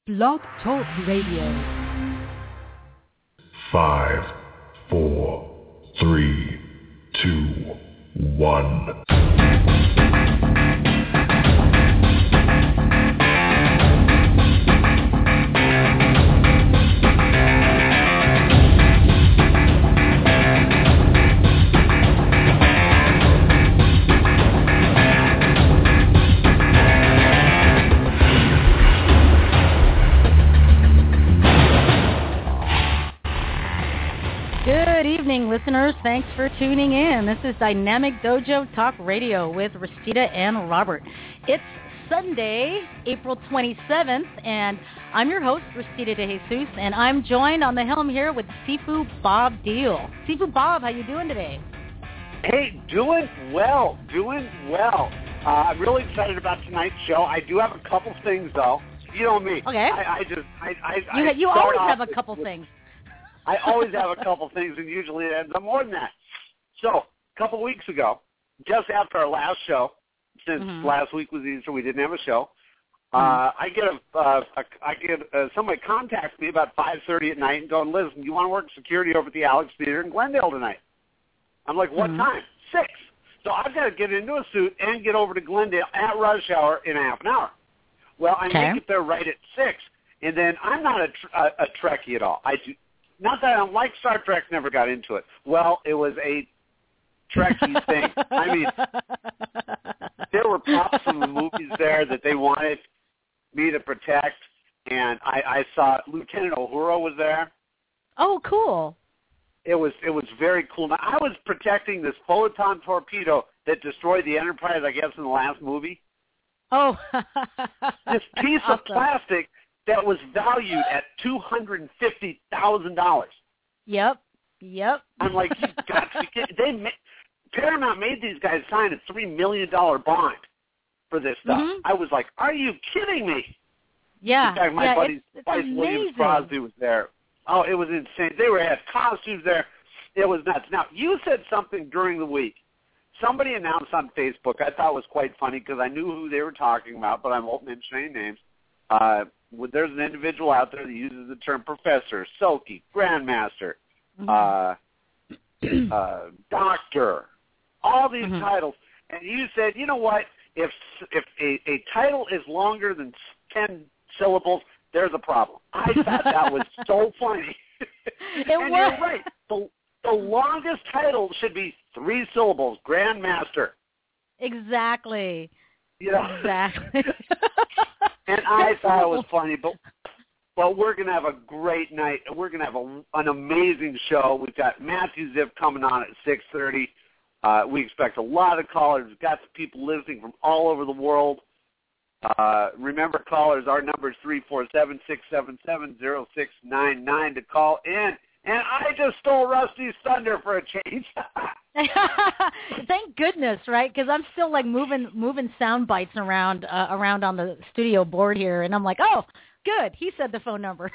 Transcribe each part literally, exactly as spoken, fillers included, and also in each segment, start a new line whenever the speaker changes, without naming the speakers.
Blog Talk Radio.
Five, four, three, two, one.
Listeners, thanks for tuning in. This is Dynamic Dojo Talk Radio with Rashida and Robert. It's Sunday, April twenty-seventh, and I'm your host, Rashida De Jesus, and I'm joined on the helm here with Sifu Bob Deal. Sifu Bob, how you doing today?
Hey, doing well, doing well. Uh, I'm really excited about tonight's show. I do have a couple things, though. You know me.
Okay.
I, I just, I, I,
you,
I
you always have a couple
with,
things.
I always have a couple things, and usually it ends up more than that. So, a couple weeks ago, just after our last show, since mm-hmm. last week was Easter, we didn't have a show. Uh, mm-hmm. I get a, uh, a I get uh, somebody contacts me about five thirty at night and going, "Listen, you want to work security over at the Alex Theater in Glendale tonight?" I'm like, "What mm-hmm. time?" Six. So I've got to get into a suit and get over to Glendale at rush hour in half an hour. Well, I
okay.
make it there right at six, and then I'm not a, tr- a, a Trekkie at all. I do. Not that I don't like Star Trek, never got into it. Well, it was a Trekkie thing. I mean, there were props from the movies there that they wanted me to protect, and I, I saw Lieutenant Uhura was there.
Oh, cool.
It was it was very cool. Now, I was protecting this photon torpedo that destroyed the Enterprise, I guess, in the last movie.
Oh.
This piece
awesome.
of plastic that was valued at two hundred fifty thousand dollars.
Yep, yep.
I'm like, you got to get, they ma- Paramount made these guys sign a three million dollars bond for this stuff.
Mm-hmm.
I was like, are you kidding me?
Yeah,
In fact, my
yeah,
buddy,
it's, it's
Vice
amazing.
Williams Crosby was there. Oh, it was insane. They were had costumes there. It was nuts. Now, you said something during the week. Somebody announced on Facebook, I thought was quite funny because I knew who they were talking about, but I won't mention any names. Uh, there's an individual out there that uses the term professor, Sulky, grandmaster, mm-hmm. uh, uh, doctor, all these mm-hmm. titles. And you said, you know what, if if a, a title is longer than ten syllables, there's a problem. I thought that was so funny.
It
and
was.
You're right. The, the longest title should be three syllables, grandmaster.
Exactly.
You know?
Exactly.
And I thought it was funny, but but we're going to have a great night. We're going to have a, an amazing show. We've got Matthew Ziff coming on at six thirty. Uh, we expect a lot of callers. We've got some people listening from all over the world. Uh, remember, callers, our number is three four seven, six seven seven, zero six nine nine to call in. And I just stole Rusty's thunder for a change.
Thank goodness, right? Because I'm still like moving moving sound bites around uh, around on the studio board here, and I'm like, oh, good. He said the phone number.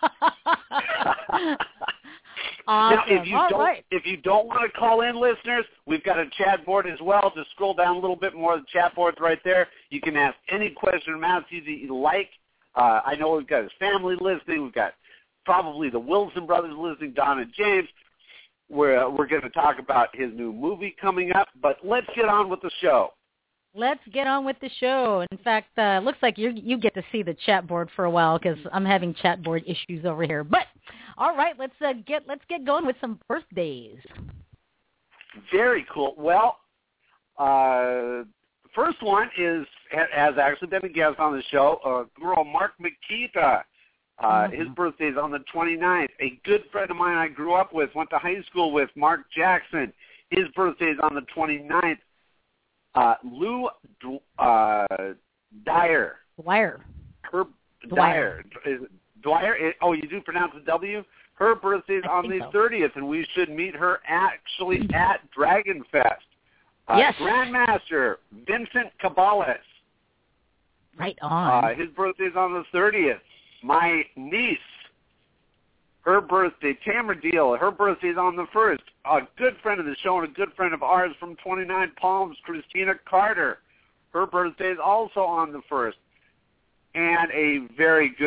Awesome.
Now, if you
All
don't
right.
if you don't want to call in, listeners, we've got a chat board as well. Just scroll down a little bit more. The chat board's right there. You can ask any question or Matthew that you like. Uh, I know we've got his family listening. We've got probably the Wilson brothers listening, Don and James. We're, uh, we're going to talk about his new movie coming up, but let's get on with the show.
Let's get on with the show. In fact, uh, looks like you you get to see the chat board for a while because I'm having chat board issues over here. But all right, let's uh, get let's get going with some birthdays. Very
cool. Well, uh, first one is has actually been a guest on the show. Uh, girl Mark Makita. Uh, mm-hmm. His birthday's on the twenty-ninth. A good friend of mine I grew up with, went to high school with, Mark Jackson. His birthday's on the twenty-ninth. Uh, Lou uh, Dyer.
Dwyer.
Her Dyer. Is it Dwyer? Oh, you do pronounce the W? Her birthday's
I
on the
so.
thirtieth, and we should meet her actually at Dragon Fest. Uh,
yes.
Grandmaster Vincent Cabales.
Right on.
Uh, his birthday's on the thirtieth. My niece, her birthday, Tamara Deal, her birthday's on the first. A good friend of the show and a good friend of ours from twenty-nine Palms, Christina Carter. Her birthday's also on the first. And a very good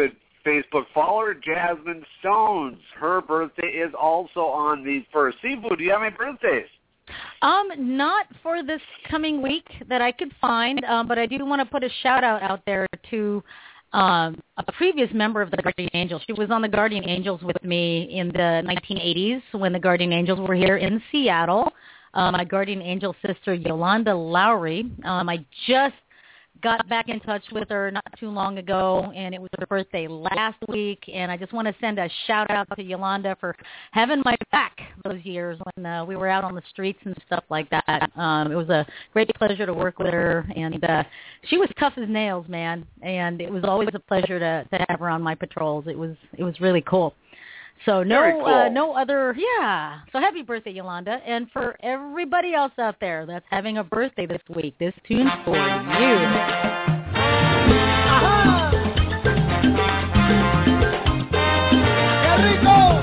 Facebook. Follow her, Jasmine Stones. Her birthday is also on the first. Sifu, do you have any birthdays?
Um, not for this coming week that I could find, um, but I do want to put a shout-out out there to um, a previous member of the Guardian Angels. She was on the Guardian Angels with me in the nineteen eighties when the Guardian Angels were here in Seattle. Uh, my Guardian Angel sister, Yolanda Lowry. Um, I just got back in touch with her not too long ago, and it was her birthday last week, and I just want to send a shout-out to Yolanda for having my back those years when uh, we were out on the streets and stuff like that. Um, it was a great pleasure to work with her, and uh, she was tough as nails, man, and it was always a pleasure to, to have her on my patrols. It was it was really cool. So no,
cool.
uh, no other, yeah. So happy birthday, Yolanda. And for everybody else out there that's having a birthday this week, this tune's for you. Aha! ¡Qué rico!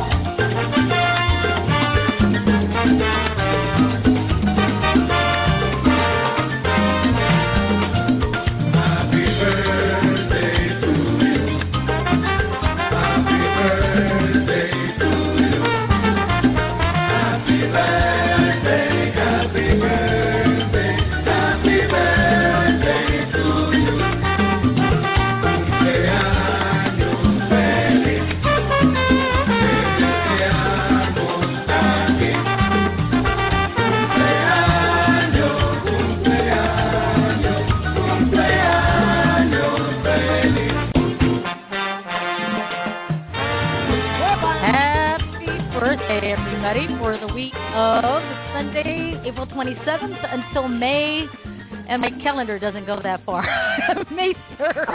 Everybody, for the week of Sunday, April twenty-seventh until May, and my calendar doesn't go that far. May third.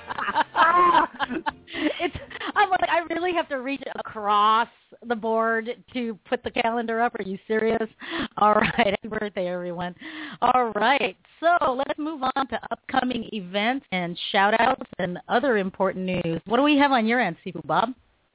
It's, I'm like, I really have to reach across the board to put the calendar up. Are you serious? All right. Happy birthday, everyone. All right. So let's move on to upcoming events and shout-outs and other important news. What do we have on your end, Sifu Bob?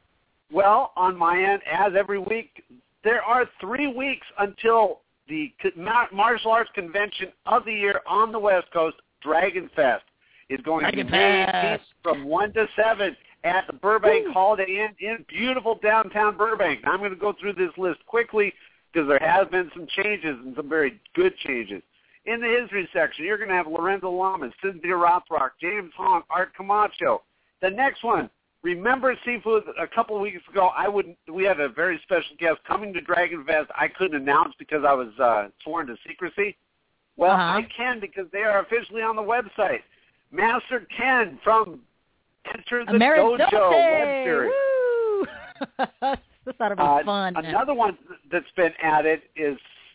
Well, on my end, as every week, there are three weeks until the Martial Arts Convention of the year on the West Coast, Dragon Fest, is going
Dragon
to be May
Fest.
eighteenth from one to seven at the Burbank
Woo.
Holiday Inn in beautiful downtown Burbank. Now, I'm going to go through this list quickly because there has been some changes and some very good changes. In the history section, you're going to have Lorenzo Lamas, Cynthia Rothrock, James Hong, Art Camacho. The next one, remember, Seafood, a couple of weeks ago, I would we had a very special guest coming to Dragon Fest I couldn't announce because I was uh, sworn to secrecy. Well,
uh-huh.
I can because they are officially on the website. Master Ken from Enter the
Ameridote.
Dojo web series.
Woo! This ought to be
Uh,
fun.
Another one that's been added is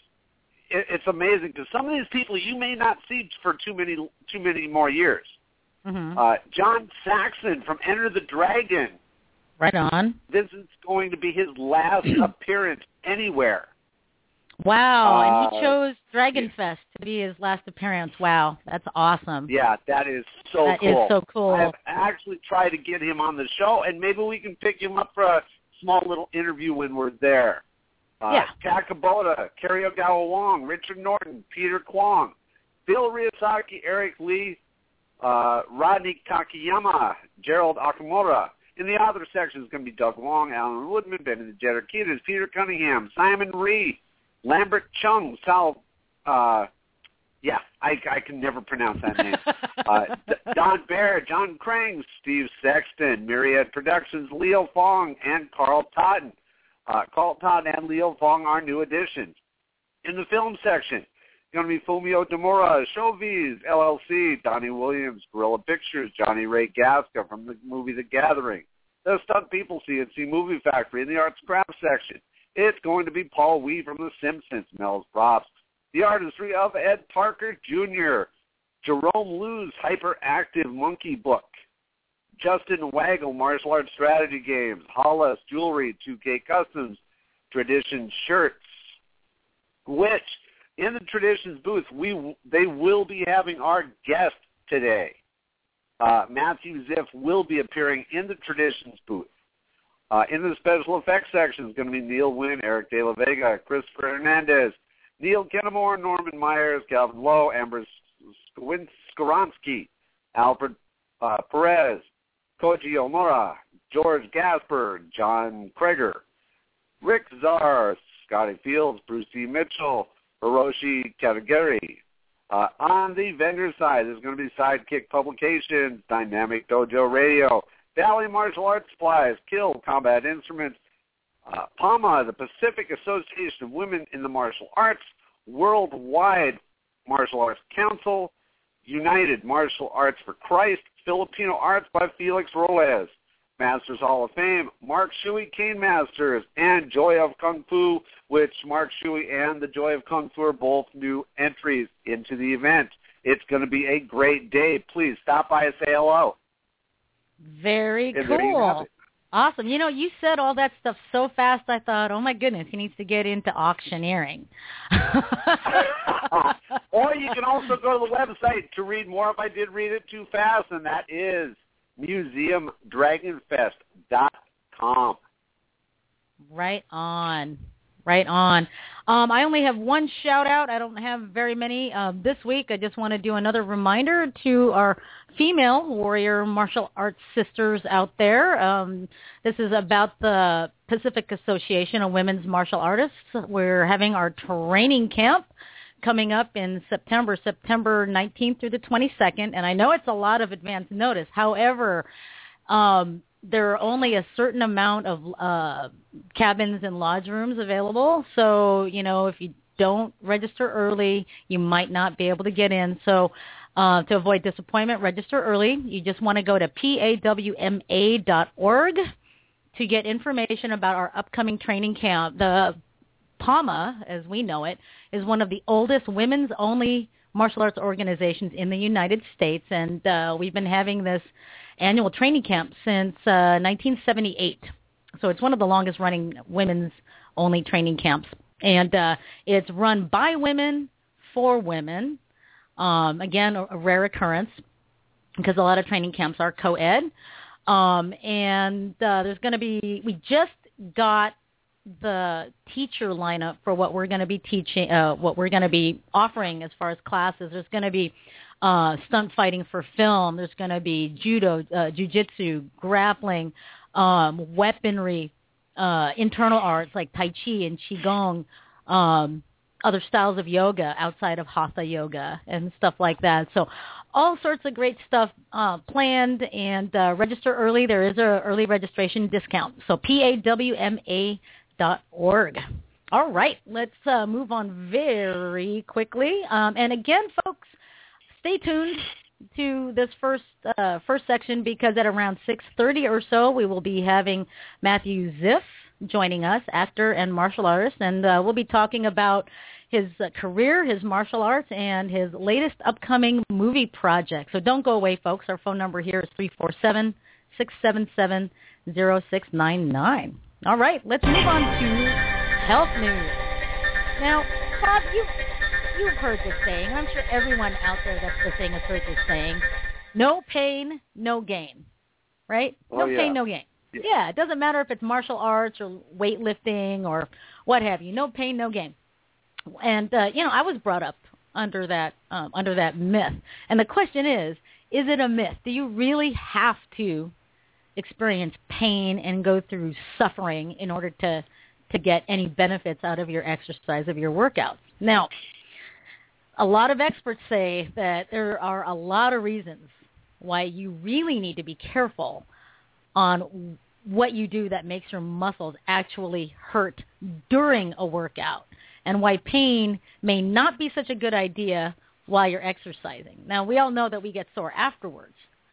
it, it's amazing because some of these people you may not see for too many too many more years.
Mm-hmm.
Uh, John Saxon from Enter the Dragon.
Right on.
This is going to be his last appearance anywhere.
Wow,
Uh,
and he chose Dragon Fest to be his last appearance. Wow, that's awesome.
Yeah, that is so
That
cool.
is so cool.
I've actually tried to get him on the show, and maybe we can pick him up for a small little interview when we're there. Uh,
Yeah.
Takaboda, Kerry Ogawa Wong, Richard Norton, Peter Kwong, Bill Ryosaki, Eric Lee, uh, Rodney Kakiyama, Gerald Akamura. In the other section is going to be Doug Long, Alan Woodman, Benny the Jetter Keaters, Peter Cunningham, Simon Rhee, Lambert Chung, Sal, uh, yeah, I, I can never pronounce that name. uh, Don Baer, John Krang, Steve Sexton, Myriad Productions, Leo Fong, and Carl Totten. Uh, Carl Totten and Leo Fong are new additions. In the film section, going to be Fumio Demura, Showbiz, L L C, Donnie Williams, Gorilla Pictures, Johnny Ray Gasca from the movie The Gathering, The Stunt People, C N C Movie Factory. In the Arts Craft section, it's going to be Paul Wee from The Simpsons, Mel's Props, the artistry of Ed Parker Junior, Jerome Liu's Hyperactive Monkey Book, Justin Waggle, Martial Arts Strategy Games, Hollis Jewelry, two K Customs, Tradition Shirts, which in the Traditions booth, we they will be having our guest today. Uh, Matthew Ziff will be appearing in the Traditions booth. Uh, in the special effects section is going to be Neil Wynn, Eric De La Vega, Christopher Hernandez, Neil Kennemore, Norman Myers, Calvin Lowe, Amber Skowronski, Alfred uh, Perez, Koji Omura, George Gasper, John Krager, Rick Czar, Scotty Fields, Bruce D. Mitchell, Hiroshi Katagiri. Uh, on the vendor side, there's going to be Sidekick Publications, Dynamic Dojo Radio, Valley Martial Arts Supplies, Kill Combat Instruments, uh, P A M A, the Pacific Association of Women in the Martial Arts, Worldwide Martial Arts Council, United Martial Arts for Christ, Filipino Arts by Felix Roles, Masters Hall of Fame, Mark Shuey Cane Masters, and Joy of Kung Fu, which Mark Shuey and the Joy of Kung Fu are both new entries into the event. It's going to be a great day. Please stop by and say hello.
Very and cool. Awesome. You know, you said all that stuff so fast, I thought, oh, my goodness, he needs to get into auctioneering.
Or you can also go to the website to read more if I did read it too fast, and that is museum dragon fest dot com.
Right on. Right on. Um, I only have one shout-out. I don't have very many uh, this week. I just want to do another reminder to our female warrior martial arts sisters out there. Um, this is about the Pacific Association of Women's Martial Artists. We're having our training camp coming up in September, September nineteenth through the twenty-second. And I know it's a lot of advance notice. However, um, there are only a certain amount of uh, cabins and lodge rooms available. So, you know, if you don't register early, you might not be able to get in. So uh, to avoid disappointment, register early. You just want to go to P A W M A dot org to get information about our upcoming training camp. The P A M A, as we know it, is one of the oldest women's-only martial arts organizations in the United States, and uh, we've been having this annual training camp since uh, nineteen seventy-eight. So it's one of the longest-running women's-only training camps, and uh, it's run by women for women. Um, again, a, a rare occurrence because a lot of training camps are co-ed, um, and uh, there's going to be. We just got the teacher lineup for what we're going to be teaching, uh, what we're going to be offering as far as classes. There's going to be uh, stunt fighting for film. There's going to be judo, uh, jiu-jitsu, grappling, um, weaponry, uh, internal arts like Tai Chi and Qigong, um, other styles of yoga outside of Hatha yoga and stuff like that. So all sorts of great stuff uh, planned, and uh, register early. There is a early registration discount. So P A W M A dot org. All right, let's uh, move on very quickly. Um, and again, folks, stay tuned to this first uh, first section, because at around six thirty or so, we will be having Matthew Ziff joining us, actor and martial artist, and uh, we'll be talking about his uh, career, his martial arts, and his latest upcoming movie project. So don't go away, folks. Our phone number here is three four seven, six seven seven, zero six nine nine. All right, let's move on to health news. Now, Bob, you, you've heard this saying. I'm sure everyone out there that's listening has heard this saying, no pain, no gain, right?
Oh,
no
yeah.
pain, no gain. Yeah. yeah, it doesn't matter if it's martial arts or weightlifting or what have you. No pain, no gain. And, uh, you know, I was brought up under that um, under that myth. And the question is, is it a myth? Do you really have to experience pain and go through suffering in order to, to get any benefits out of your exercise, of your workouts? Now, a lot of experts say that there are a lot of reasons why you really need to be careful on what you do that makes your muscles actually hurt during a workout, and why pain may not be such a good idea while you're exercising. Now, we all know that we get sore afterwards,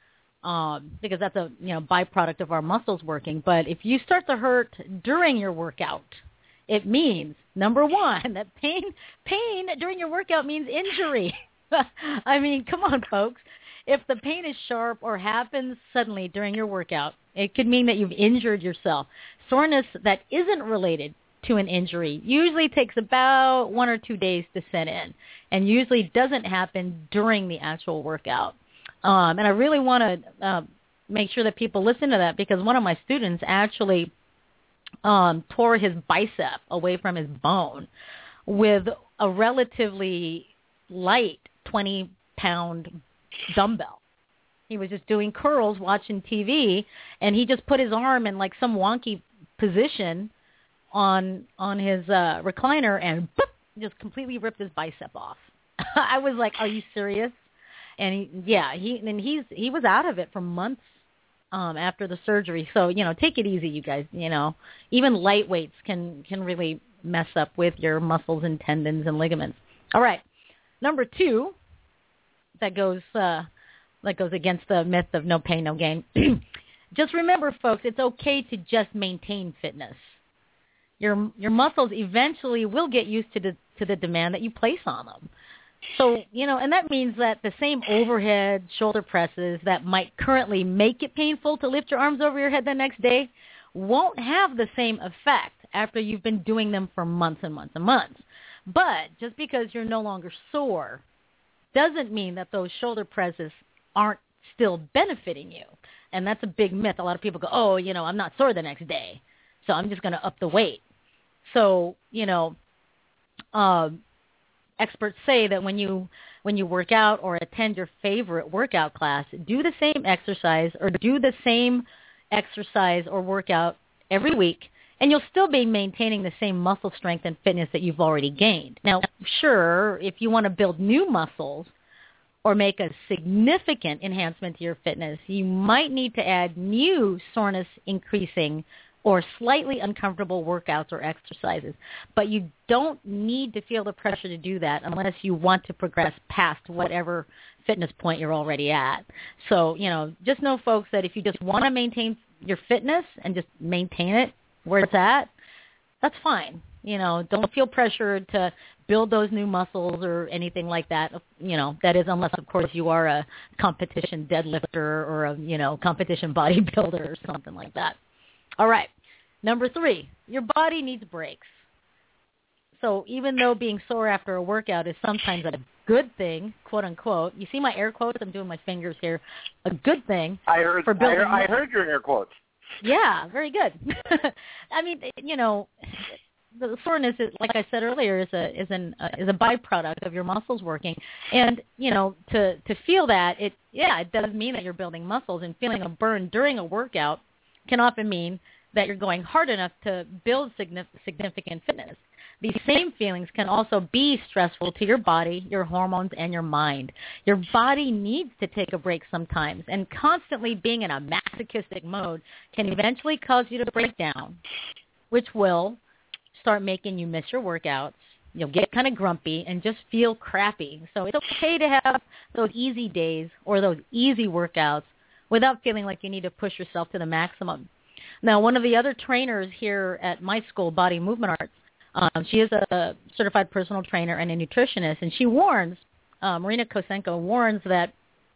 um, because that's a you know byproduct of our muscles working. But if you start to hurt during your workout, it means, number one, that pain pain during your workout means injury. I mean, come on, folks. If the pain is sharp or happens suddenly during your workout, it could mean that you've injured yourself. Soreness that isn't related to an injury usually takes about one or two days to set in, and usually doesn't happen during the actual workout. Um, and I really want to uh, make sure that people listen to that, because one of my students actually um, tore his bicep away from his bone with a relatively light twenty-pound dumbbell. He was just doing curls, watching T V, and he just put his arm in like some wonky position on on his uh, recliner and boop, just completely ripped his bicep off. I was like, "Are you serious?" And he, yeah, he and he's he was out of it for months um, after the surgery. So you know, take it easy, you guys. You know, even light weights can can really mess up with your muscles and tendons and ligaments. All right, number two, that goes uh, that goes against the myth of no pain, no gain. Just remember, folks, it's okay to just maintain fitness. Your your muscles eventually will get used to the to the demand that you place on them. So, you know, and that means that the same overhead shoulder presses that might currently make it painful to lift your arms over your head the next day won't have the same effect after you've been doing them for months and months and months. But just because you're no longer sore doesn't mean that those shoulder presses aren't still benefiting you. And that's a big myth. A lot of people go, oh, you know, I'm not sore the next day, so I'm just going to up the weight. So, you know, um, experts say that when you when you work out or attend your favorite workout class, do the same exercise or do the same exercise or workout every week, and you'll still be maintaining the same muscle strength and fitness that you've already gained. Now, sure, if you want to build new muscles or make a significant enhancement to your fitness, you might need to add new soreness increasing or slightly uncomfortable workouts or exercises. But you don't need to feel the pressure to do that unless you want to progress past whatever fitness point you're already at. So, you know, just know, folks, that if you just want to maintain your fitness and just maintain it where it's at, that's fine. You know, don't feel pressured to build those new muscles or anything like that. You know, that is unless, of course, you are a competition deadlifter or a, you know, competition bodybuilder or something like that. All right. Number three, your body needs breaks. So even though being sore after a workout is sometimes a good thing, quote unquote, you see my air quotes? I'm doing my fingers here. A good thing.
I heard.
For building
I heard, I heard your air quotes.
Yeah, very good. I mean, you know, the soreness is, like I said earlier, is a is an uh, is a byproduct of your muscles working, and you know, to to feel that, it yeah, it does mean that you're building muscles, and feeling a burn during a workout can often mean that you're going hard enough to build significant fitness. These same feelings can also be stressful to your body, your hormones, and your mind. Your body needs to take a break sometimes, and constantly being in a masochistic mode can eventually cause you to break down, which will start making you miss your workouts. You'll get kind of grumpy and just feel crappy. So it's okay to have those easy days or those easy workouts without feeling like you need to push yourself to the maximum. Now, one of the other trainers here at my school, Body Movement Arts, um, she is a certified personal trainer and a nutritionist, and she warns, uh, Marina Kosenko warns that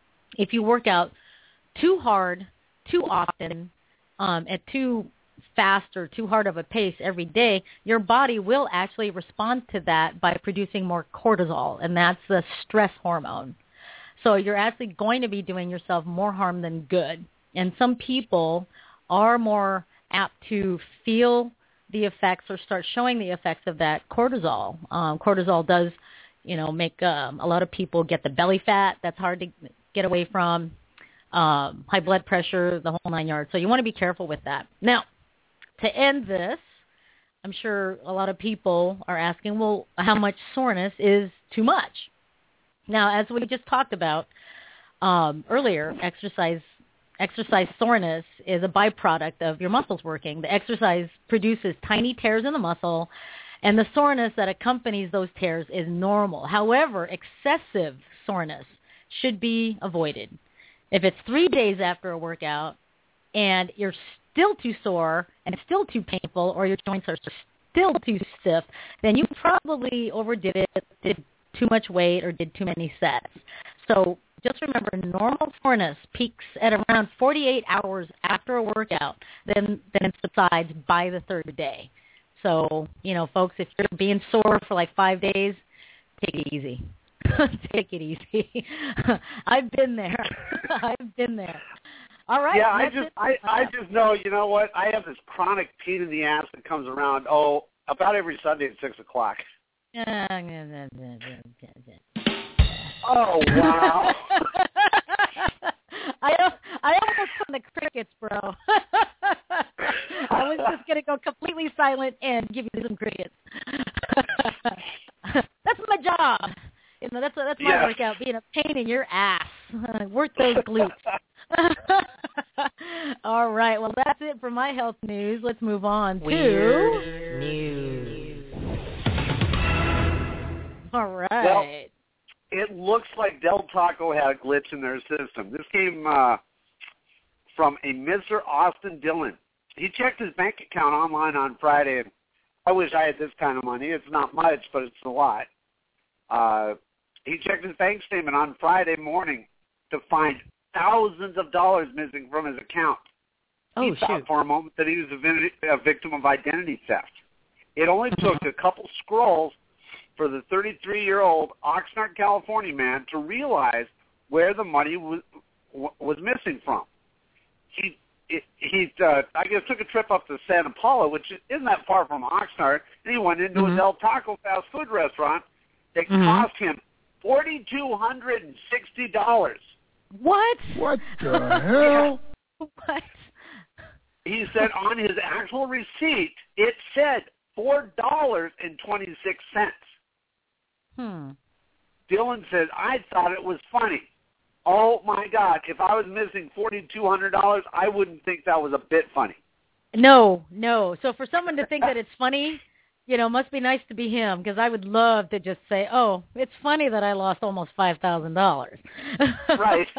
if you work out too hard, too often, um, at too fast or too hard of a pace every day, your body will actually respond to that by producing more cortisol, and that's the stress hormone. So you're actually going to be doing yourself more harm than good. And some people are more apt to feel the effects or start showing the effects of that cortisol. Um, cortisol does, you know, make um, a lot of people get the belly fat. That's hard to get away from. Um, high blood pressure, the whole nine yards. So you want to be careful with that. Now, to end this, I'm sure a lot of people are asking, well, how much soreness is too much? Now, as we just talked about um, earlier, exercise Exercise soreness is a byproduct of your muscles working. The exercise produces tiny tears in the muscle, and the soreness that accompanies those tears is normal. However, excessive soreness should be avoided. If it's three days after a workout and you're still too sore and still too painful, or your joints are still too stiff, then you probably overdid it, did too much weight, or did too many sets. So just remember, normal soreness peaks at around forty-eight hours after a workout, then then subsides by the third day. So, you know, folks, if you're being sore for like five days, take it easy. Take it easy. I've been there. I've been there. All right.
Yeah, I just I, I just know, you know what? I have this chronic pain in the ass that comes around, oh, about every Sunday at six o'clock.
Oh,
wow.
I I almost put the crickets, bro. I was just gonna go completely silent and give you some crickets. That's my job. You know, that's that's my
yeah.
workout, being a pain in your ass. Work those glutes. All right. Well, that's it for my health news. Let's move on to
Weird news.
All right.
Well, it looks like Del Taco had a glitch in their system. This came uh, from a Mister Austin Dillon. He checked his bank account online on Friday, and I wish I had this kind of money. It's not much, but it's a lot. Uh, he checked his bank statement on Friday morning to find thousands of dollars missing from his account.
Oh,
he thought
shoot.
for a moment that he was a, vin- a victim of identity theft. It only took a couple scrolls for the thirty-three-year-old Oxnard, California man to realize where the money was was missing from. He he uh, I guess took a trip up to Santa Paula, which isn't that far from Oxnard, and he went into
mm-hmm.
a Del Taco fast food restaurant that
mm-hmm.
cost him four thousand two hundred sixty dollars.
What?
What the hell?
What?
He said on his actual receipt, it said four dollars and twenty-six cents.
Hmm.
Dylan says, I thought it was funny. Oh, my God. If I was missing four thousand two hundred dollars, I wouldn't think that was a bit funny.
No, no. So for someone to think that it's funny, you know, must be nice to be him, because I would love to just say, oh, it's funny that I lost almost five thousand dollars.
Right.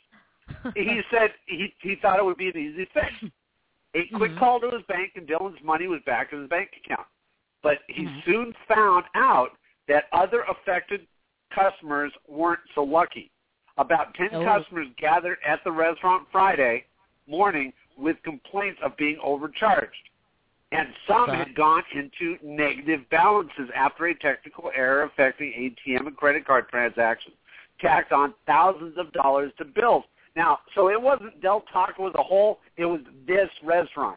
He said he, he thought it would be an easy fix. A quick
mm-hmm.
call to his bank, and Dylan's money was back in his bank account. But he
mm-hmm.
soon found out that other affected customers weren't so lucky. About ten
oh.
customers gathered at the restaurant Friday morning with complaints of being overcharged. And some
Right.
had gone into negative balances after a technical error affecting A T M and credit card transactions, tacked on thousands of dollars to bills. Now, so it wasn't Del Taco as a whole. It was this restaurant.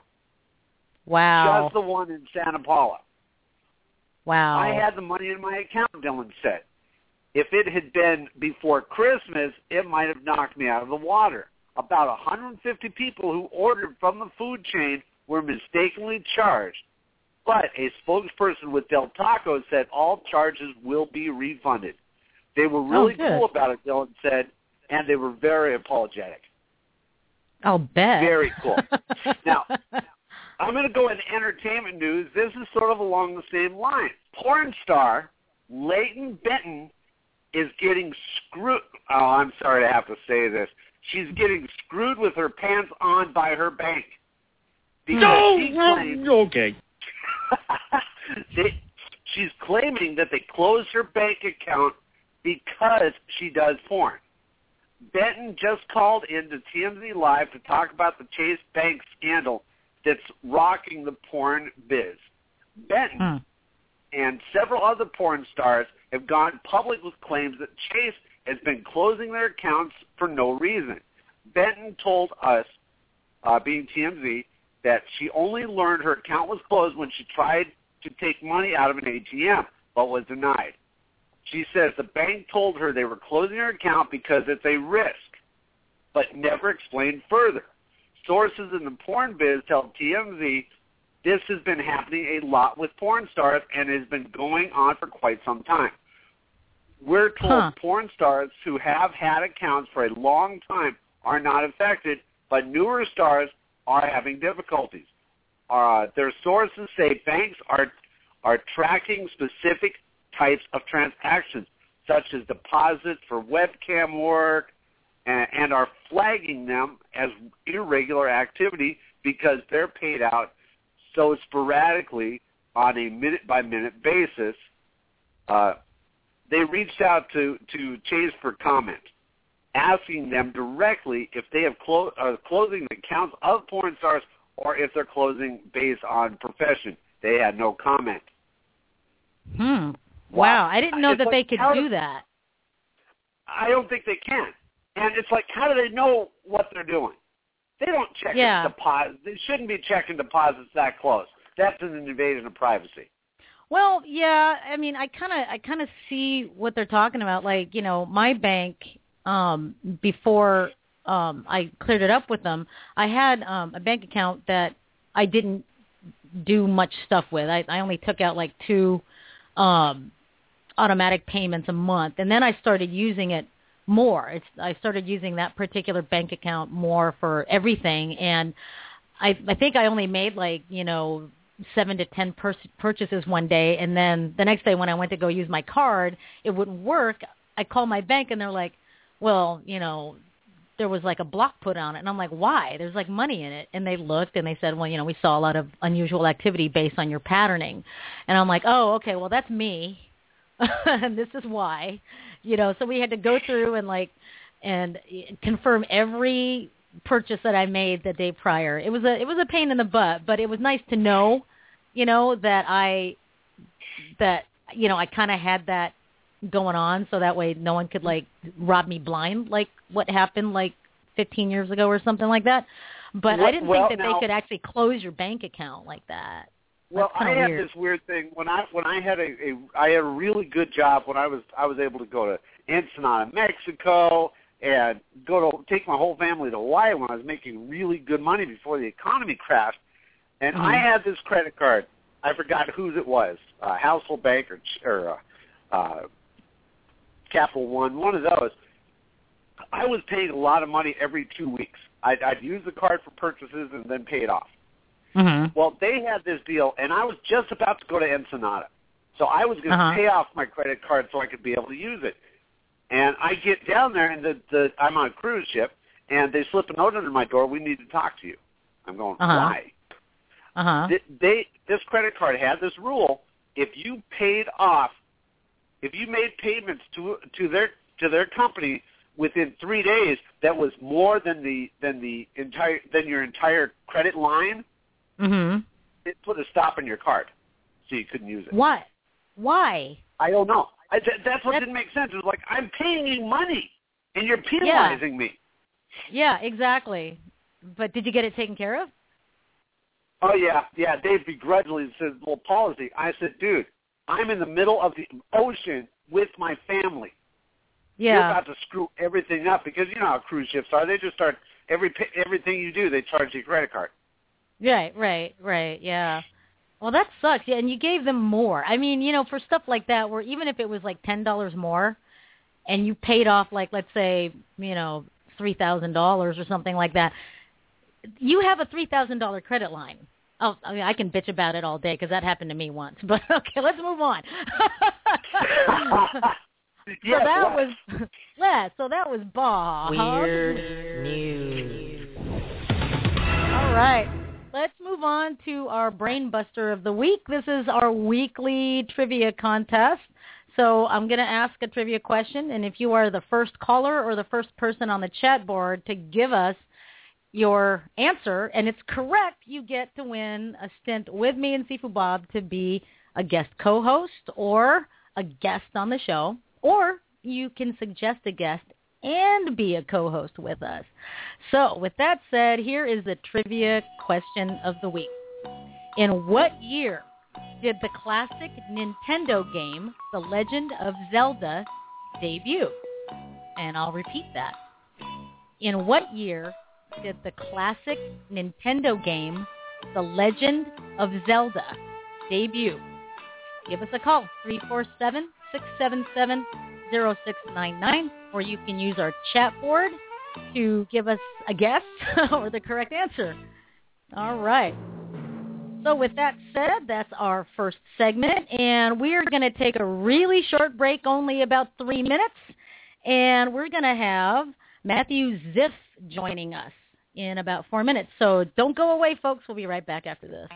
Wow.
Just the one in Santa Paula.
Wow.
I had the money in my account, Dylan said. If it had been before Christmas, it might have knocked me out of the water. About one hundred fifty people who ordered from the food chain were mistakenly charged. But a spokesperson with Del Taco said all charges will be refunded. They were really
oh,
cool about it, Dylan said, and they were very apologetic.
I'll bet.
Very cool. Now, I'm going to go in entertainment news. This is sort of along the same line. Porn star Leighton Benton is getting screwed. Oh, I'm sorry to have to say this. She's getting screwed with her pants on by her bank.
No,
she claims,
okay.
they, she's claiming that they closed her bank account because she does porn. Benton just called into T M Z Live to talk about the Chase Bank scandal that's rocking the porn biz. Benton
hmm.
and several other porn stars have gone public with claims that Chase has been closing their accounts for no reason. Benton told us, uh, being T M Z, that she only learned her account was closed when she tried to take money out of an A T M, but was denied. She says the bank told her they were closing her account because it's a risk, but never explained further. Sources in the porn biz tell T M Z this has been happening a lot with porn stars and has been going on for quite some time. We're told
huh.
porn stars who have had accounts for a long time are not affected, but newer stars are having difficulties. Uh, their sources say banks are are tracking specific types of transactions, such as deposits for webcam work, and, and are flagging them as irregular activity because they're paid out so sporadically on a minute-by-minute basis. Uh, they reached out to, to Chase for comment, asking them directly if they have clo- are closing the accounts of porn stars or if they're closing based on profession. They had no comment.
Hmm. Wow. I didn't know
it's
that
like,
they could do
do,
that.
I don't think they can. And it's like, how do they know what they're doing? They don't check
Yeah.
deposits. They shouldn't be checking deposits that close. That's an invasion of privacy.
Well, yeah, I mean, I kind of I kind of see what they're talking about. Like, you know, my bank um, before um, I cleared it up with them, I had um, a bank account that I didn't do much stuff with. I, I only took out like two um, automatic payments a month, and then I started using it more. It's, I started using that particular bank account more for everything, and I, I think I only made like, you know, seven to ten pur- purchases one day, and then the next day when I went to go use my card, it wouldn't work. I called my bank, and they're like, well, you know, there was like a block put on it. And I'm like, why? There's like money in it. And they looked, and they said, well, you know, we saw a lot of unusual activity based on your patterning. And I'm like, oh, okay, well, that's me. And this is why, you know, so we had to go through and like, and confirm every purchase that I made the day prior. It was a, it was a pain in the butt, but it was nice to know, you know, that I, that, you know, I kind of had that going on, so that way no one could like rob me blind, like what happened like fifteen years ago or something like that. But
well,
I didn't
well,
think that
now,
they could actually close your bank account like that.
Well, I had
weird.
this weird thing when I when I had a, a I had a really good job when I was I was able to go to Ensenada, Mexico, and go to take my whole family to Hawaii when I was making really good money before the economy crashed. And
mm-hmm.
I had this credit card. I forgot whose it was, uh, Household Bank or or uh, uh, Capital One, one of those. I was paying a lot of money every two weeks. I'd, I'd use the card for purchases and then pay it off.
Mm-hmm.
Well, they had this deal, and I was just about to go to Ensenada. So I was going to
uh-huh.
pay off my credit card so I could be able to use it. And I get down there, and the, the I'm on a cruise ship, and they slip a note under my door, we need to talk to you. I'm going,
uh-huh.
why?
Uh-huh.
They, they This credit card had this rule, if you paid off, if you made payments to to their to their company within three days, that was more than the than the entire than your entire credit line.
Mm-hmm.
It put a stop on your card, so you couldn't use it.
Why? Why?
I don't know. I, th- that's what
that's...
didn't make sense. It was like, I'm paying you money, and you're penalizing
yeah.
me.
Yeah, exactly. But did you get it taken care of?
Oh yeah, yeah. Dave begrudgingly said, "Well, policy." I said, "Dude, I'm in the middle of the ocean with my family.
Yeah.
You're about to screw everything up because you know how cruise ships are. They just start every everything you do, they charge you a credit card."
Right, right, right. Yeah. Well, that sucks. Yeah, and you gave them more. I mean, you know, for stuff like that, where even if it was like ten dollars more, and you paid off like, let's say, you know, three thousand dollars or something like that, you have a three thousand dollar credit line. Oh, I mean, I can bitch about it all day because that happened to me once. But okay, let's move on. So
yes,
that
what?
was, yeah. So that was Bob.
Weird news.
All right. Let's move on to our Brain Buster of the week. This is our weekly trivia contest. So I'm going to ask a trivia question, and if you are the first caller or the first person on the chat board to give us your answer, and it's correct, you get to win a stint with me and Sifu Bob to be a guest co-host or a guest on the show, or you can suggest a guest and be a co-host with us. So with that said, here is the trivia question of the week. In what year did the classic Nintendo game, The Legend of Zelda, debut? And I'll repeat that. In what year did the classic Nintendo game, The Legend of Zelda, debut? Give us a call, three four seven, six seven seven, zero six nine nine, or you can use our chat board to give us a guess or the correct answer. All right. So with that said, that's our first segment, and we're going to take a really short break, only about three minutes, and we're going to have Matthew Ziff joining us in about four minutes. So don't go away, folks. We'll be right back after this.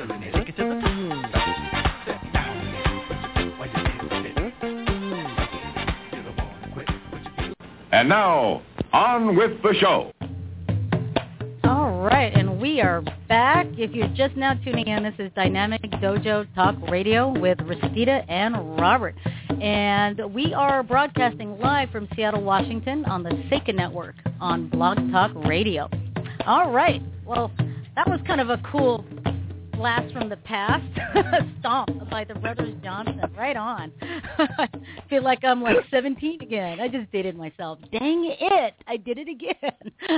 And now, on with the show.
All right, and we are back. If you're just now tuning in, this is Dynamic Dojo Talk Radio with Restita and Robert. And we are broadcasting live from Seattle, Washington on the Seika Network on Blog Talk Radio. All right, well, that was kind of a cool blast from the past. Stomp by the Brothers Johnson. Right on. I feel like I'm like seventeen again. I just dated myself. Dang it. I did it again.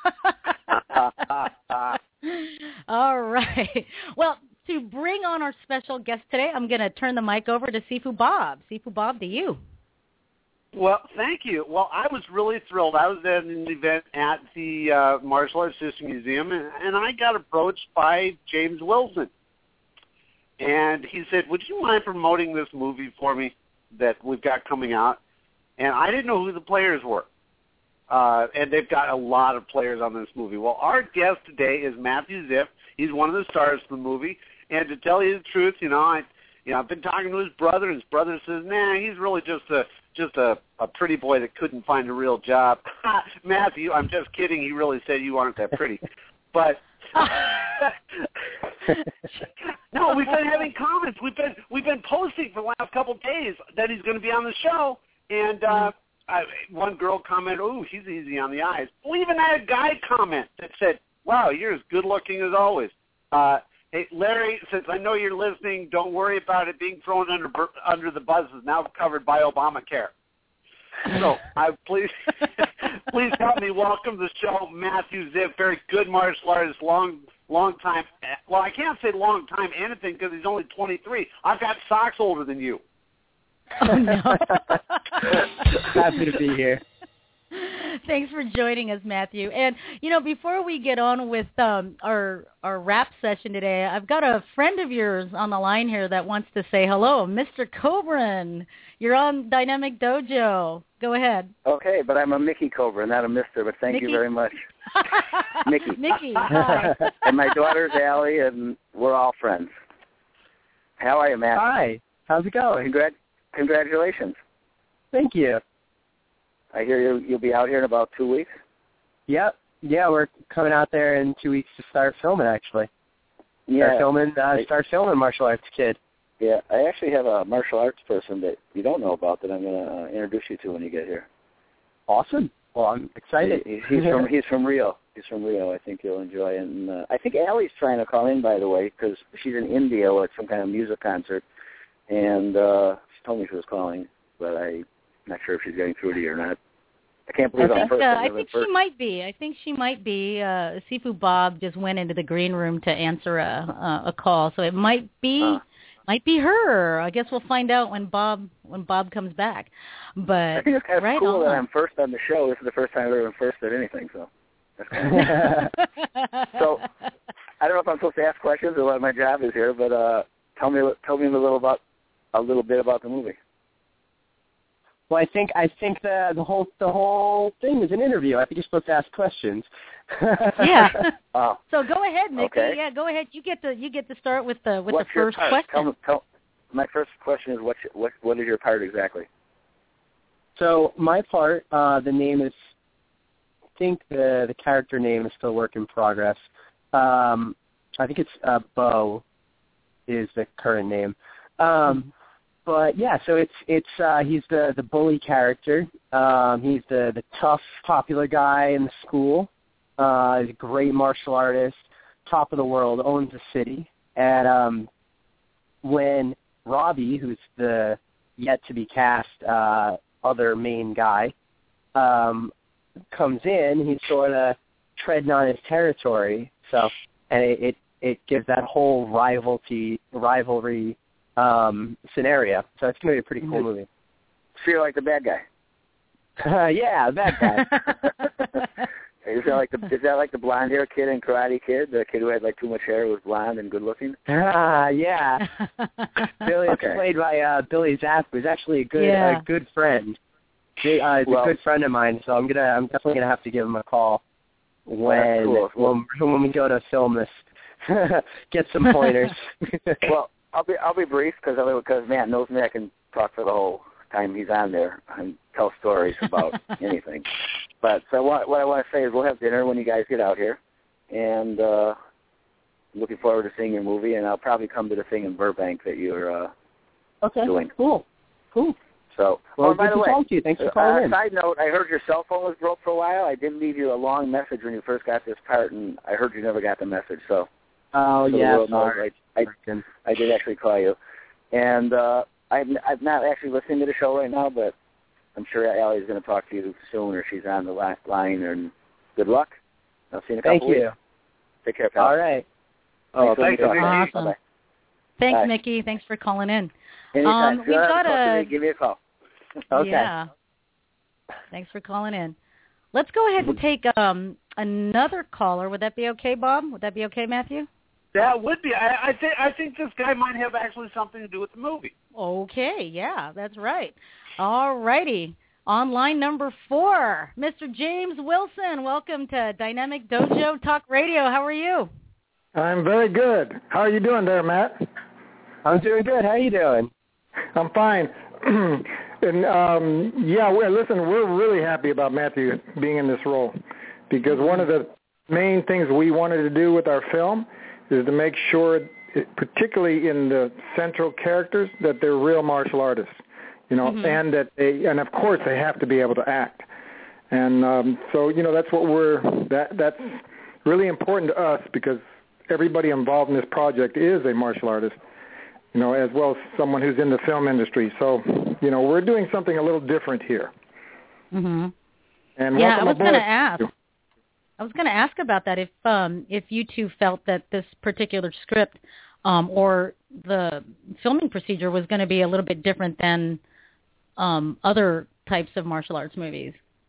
All right. Well, to bring on our special guest today, I'm going to turn the mic over to Sifu Bob. Sifu Bob, to you.
Well, thank you. Well, I was really thrilled. I was at an event at the uh, Martial Arts History Museum, and, and I got approached by James Wilson. And he said, would you mind promoting this movie for me that we've got coming out? And I didn't know who the players were. Uh, and they've got a lot of players on this movie. Well, our guest today is Matthew Ziff. He's one of the stars of the movie. And to tell you the truth, you know, I, you know, I've been talking to his brother, and his brother says, nah, he's really just a just a, a pretty boy that couldn't find a real job. Matthew, I'm just kidding. He really said you aren't that pretty. But no, we've been having comments. We've been we've been posting for the last couple of days that he's going to be on the show. And uh, I, one girl commented, "Ooh, he's easy on the eyes." We even had a guy comment that said, "Wow, you're as good looking as always." Uh, Hey, Larry, since I know you're listening, don't worry about it being thrown under under the bus is now covered by Obamacare. So, I please please help me welcome to the show Matthew Ziff, very good martial artist, long long time. Well, I can't say long time anything because he's only twenty-three. I've got socks older than you.
Oh no!
Happy to be here.
Thanks for joining us, Matthew. And, you know, before we get on with um, our our rap session today, I've got a friend of yours on the line here that wants to say hello. Mister Cobran, you're on Dynamic Dojo. Go ahead.
Okay, but I'm a Mickey Cobran, not a Mister, but thank
Mickey?
you very much. Mickey.
Mickey, hi.
And my daughter's Allie, and we're all friends. How are you, Matt?
Hi. How's it going?
Congrat- congratulations.
Thank you.
I hear you, you'll be out here in about two weeks.
Yep. Yeah, we're coming out there in two weeks to start filming, actually.
Yeah.
Start filming, uh, start filming Martial Arts Kid.
Yeah, I actually have a martial arts person that you don't know about that I'm going to uh, introduce you to when you get here.
Awesome. Well, I'm excited.
He, he's from he's from Rio. He's from Rio. I think you'll enjoy it. And uh, I think Allie's trying to call in, by the way, because she's in India at some kind of music concert, and uh, she told me she was calling, but I'm not sure if she's getting through to you or not. I can't believe
I
I'm
think,
first.
uh,
I'm
I think
first.
she might be. I think she might be. Uh, Sifu Bob just went into the green room to answer a a, a call, so it might be
Huh.
might be her. I guess we'll find out when Bob when Bob comes back. But
I think it's kind of
right
cool
on.
that I'm first on the show. This is the first time I've ever been first at anything, so. That's kind of So, I don't know if I'm supposed to ask questions or what my job is here, but uh, tell me tell me a little about a little bit about the movie.
Well, I think I think the the whole the whole thing is an interview. I think you're supposed to ask questions.
Yeah.
Oh.
So go ahead, Mickey.
Okay.
Yeah, go ahead. You get to you get to start with the with
What's
the
your
first
part?
question.
Tell me, tell, my first question is what what what is your part exactly?
So my part, uh, the name is, I think the the character name is still work in progress. Um, I think it's uh, Bo is the current name. Um, but yeah, so it's it's uh, he's the the bully character. Um, he's the the tough, popular guy in the school. Uh, he's a great martial artist, top of the world, owns a city. And um, when Robbie, who's the yet to be cast uh, other main guy, um, comes in, he's sort of treading on his territory. So, and it it, it gives that whole rivalry rivalry um, scenario. So it's going to be a pretty cool movie.
Feel like the bad guy.
Uh, yeah, that guy.
Is that like the is that like the blonde hair kid in Karate Kid? The kid who had like too much hair, was blonde and good looking.
Ah, yeah. Billy,
Okay.
it's played by uh, Billy Zapp, who's actually a good
Yeah.
a good friend. He, uh, he's
Well-
a good friend of mine, so I'm gonna I'm definitely gonna have to give him a call when
Well, that's cool.
when when we go to film this get some pointers.
Well, I'll be I'll be brief because because Matt knows me. I can talk for the whole time he's on there and tell stories about anything. But so what, what I want to say is we'll have dinner when you guys get out here, and uh, looking forward to seeing your movie. And I'll probably come to the thing in Burbank that you're uh,
okay.
doing.
Cool. Cool.
So,
well,
oh, by
good
the
to
way,
talk to you. Thanks for calling
uh,
in.
Side note: I heard your cell phone was broke for a while. I did leave you a long message when you first got this part, and I heard you never got the message. So,
oh
so
yeah,
knows,
sorry.
I, I, I did actually call you, and uh, I'm, I'm not actually listening to the show right now, but I'm sure Allie's going to talk to you soon, or she's on the last line. And good luck. I'll see you in a couple
Thank you.
weeks. Take care, pal.
All right.
Oh, thank you.
Awesome.
Bye-bye.
Thanks,
Bye.
Mickey. Thanks for calling in.
Anytime.
Um,
If you
we've
want to
got
talk to
a
me, give me a call.
Okay.
Yeah. Thanks for calling in. Let's go ahead and take um, another caller. Would that be okay, Bob? Would that be okay, Matthew?
That would be. I, I think. I think this guy might have actually something to do with the movie.
Okay. Yeah, that's right. All righty. On line number four, Mister James Wilson. Welcome to Dynamic Dojo Talk Radio. How are you?
I'm very good. How are you doing there, Matt?
I'm doing good. How are you doing?
I'm fine. and um, yeah, we're, listen, we're really happy about Matthew being in this role because one of the main things we wanted to do with our film is to make sure, particularly in the central characters, that they're real martial artists, you know, mm-hmm. and that they, and of course they have to be able to act. And um, so, you know, that's what we're, that that's really important to us because everybody involved in this project is a martial artist, you know, as well as someone who's in the film industry. So, you know, we're doing something a little different here.
Mhm.
And
yeah, I was
going
to ask. I was going to ask about that. If um, if you two felt that this particular script um, or the filming procedure was going to be a little bit different than um, other types of martial arts movies.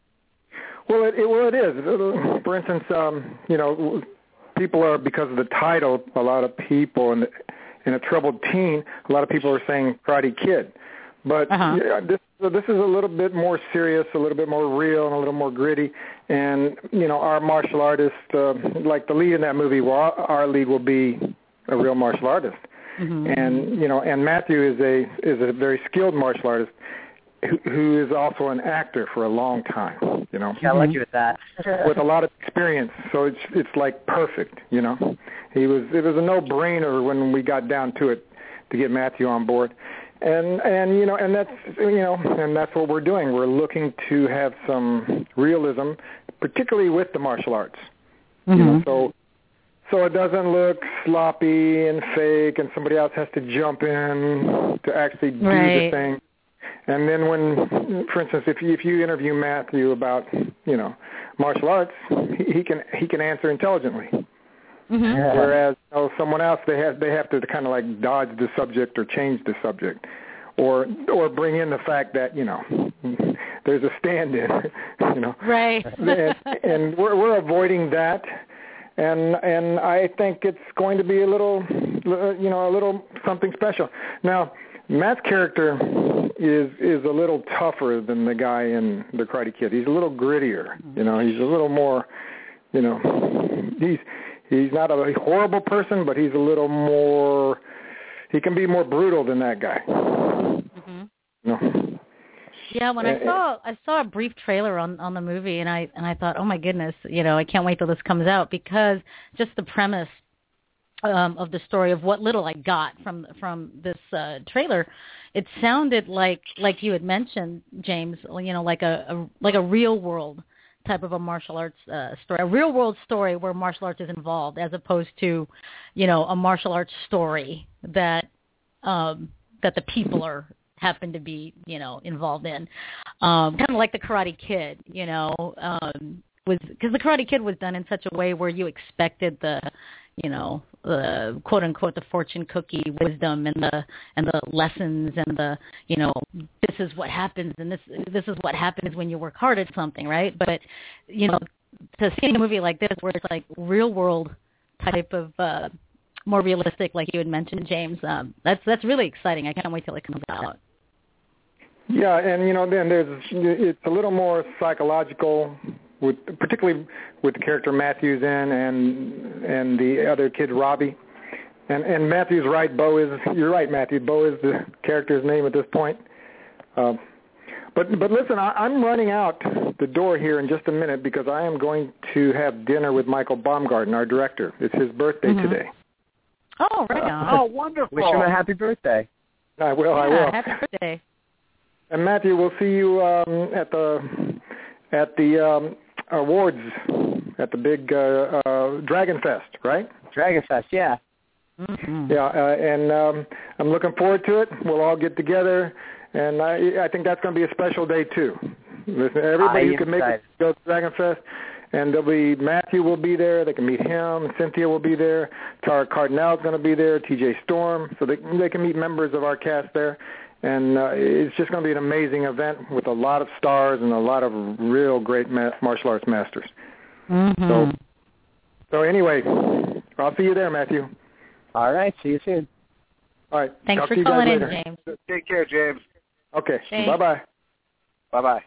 Well, it, it well it is. For instance, um, you know, people are, because of the title, a lot of people in the, in a troubled teen, a lot of people are saying Karate Kid. But
uh-huh.
yeah, this this is a little bit more serious, a little bit more real, and a little more gritty. And you know, our martial artist, uh, like the lead in that movie, well, our, our lead will be a real martial artist. Mm-hmm. And you know, and Matthew is a is a very skilled martial artist who, who is also an actor for a long time. You know,
yeah, I like you with that.
with a lot of experience. So it's it's like perfect. You know, he was it was a no-brainer when we got down to it to get Matthew on board. And and you know and that's you know and that's what we're doing. We're looking to have some realism, particularly with the martial arts. Mm-hmm. You know, so so it doesn't look sloppy and fake, and somebody else has to jump in to actually do
right.
the thing. And then when, for instance, if you, if you interview Matthew about you know martial arts, he, he can he can answer intelligently. Mm-hmm. Yeah. Whereas you know, someone else, they have they have to kind of like dodge the subject or change the subject, or or bring in the fact that you know there's a stand-in, you know.
Right.
and, and we're we're avoiding that, and and I think it's going to be a little, you know, a little something special. Now, Matt's character is is a little tougher than the guy in the Karate Kid. He's a little grittier, you know. He's a little more, you know, he's. He's not a horrible person, but he's a little more, he can be more brutal than that guy. Mm-hmm. No.
Yeah, when I saw I saw a brief trailer on, on the movie, and I and I thought, oh my goodness, you know, I can't wait till this comes out, because just the premise um, of the story of what little I got from from this uh, trailer, it sounded like like you had mentioned, James, you know, like a, a like a real world type of a martial arts uh, story, a real world story where martial arts is involved, as opposed to, you know, a martial arts story that um, that the people are happen to be, you know, involved in. Um, kind of like the Karate Kid, you know, um, was because the Karate Kid was done in such a way where you expected the, you know, the quote unquote the fortune cookie wisdom and the and the lessons and the, you know, this is what happens and this this is what happens when you work hard at something, right? But you know, to see a movie like this where it's like real world type of uh, more realistic, like you had mentioned, James, um, that's that's really exciting. I can't wait till it comes out.
Yeah, and you know, then there's it's a little more psychological with particularly with the character Matthew's in, and and the other kid Robbie. And and Matthew's right. Bo is you're right, Matthew. Bo is the character's name at this point. Um, but but listen, I, I'm running out the door here in just a minute because I am going to have dinner with Michael Baumgarten, our director. It's his birthday
mm-hmm.
today.
Oh, right on.
Oh, wonderful.
Wish him a happy birthday.
I will,
yeah,
I will.
Happy birthday.
And Matthew, we'll see you um, at the at the um, awards at the big uh, uh, Dragon Fest, right?
Dragon Fest, yeah.
Mm-hmm.
Yeah, uh, and um, I'm looking forward to it. We'll all get together, and I, I think that's going to be a special day too. Listen, everybody who can make it go to Dragon Fest. And there'll be Matthew will be there. They can meet him. Cynthia will be there. Tara Cardinal's going to be there. T J Storm, so they they can meet members of our cast there. And uh, it's just going to be an amazing event with a lot of stars and a lot of real great ma- martial arts masters.
Mm-hmm.
So, so anyway, I'll see you there, Matthew.
All right. See you soon.
All right.
Thanks
Talk
for
to you guys
calling in,
later.
James.
Take care, James.
Okay.
Thanks.
Bye bye.
Bye bye.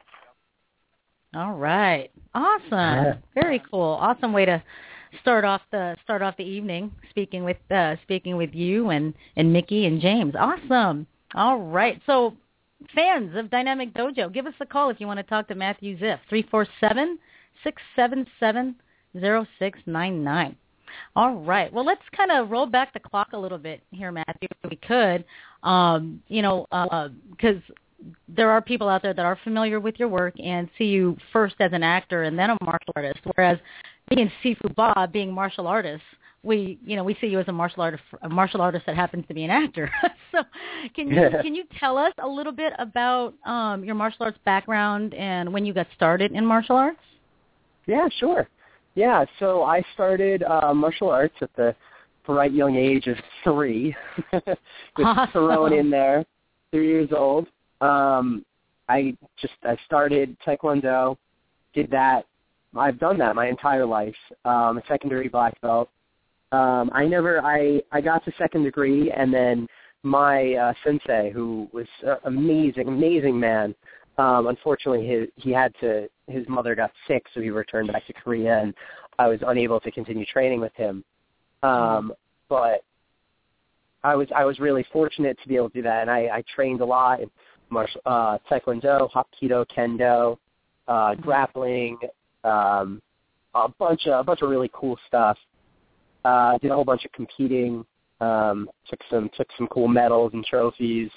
All right. Awesome.
Yeah.
Very cool. Awesome way to start off the start off the evening speaking with uh, speaking with you and, and Mickey and James. Awesome. All right. So fans of Dynamic Dojo, give us a call if you want to talk to Matthew Ziff. three four seven, six seven seven, zero six nine nine. All right. Well, let's kind of roll back the clock a little bit here, Matthew, if we could. Um, you know, because uh, there are people out there that are familiar with your work and see you first as an actor and then a martial artist, whereas me and Sifu Bob, being martial artists, we, you know, we see you as a martial artist, a martial artist that happens to be an actor. So, can you can you tell us a little bit about um, your martial arts background and when you got started in martial arts?
Yeah, sure. Yeah, so I started uh, martial arts at the bright young age of three, with
awesome.
thrown in there, three years old. Um, I just I started Taekwondo, did that. I've done that my entire life. Um, a second degree black belt. Um, I never I I got to second degree, and then my uh, sensei, who was an amazing amazing man. Um, unfortunately, his, he had to. His mother got sick, so he returned back to Korea, and I was unable to continue training with him. Um, but I was I was really fortunate to be able to do that, and I, I trained a lot in martial uh, Taekwondo, Hapkido, Kendo, uh, grappling, um, a bunch of a bunch of really cool stuff. Uh, did a whole bunch of competing. Um, took some took some cool medals and trophies.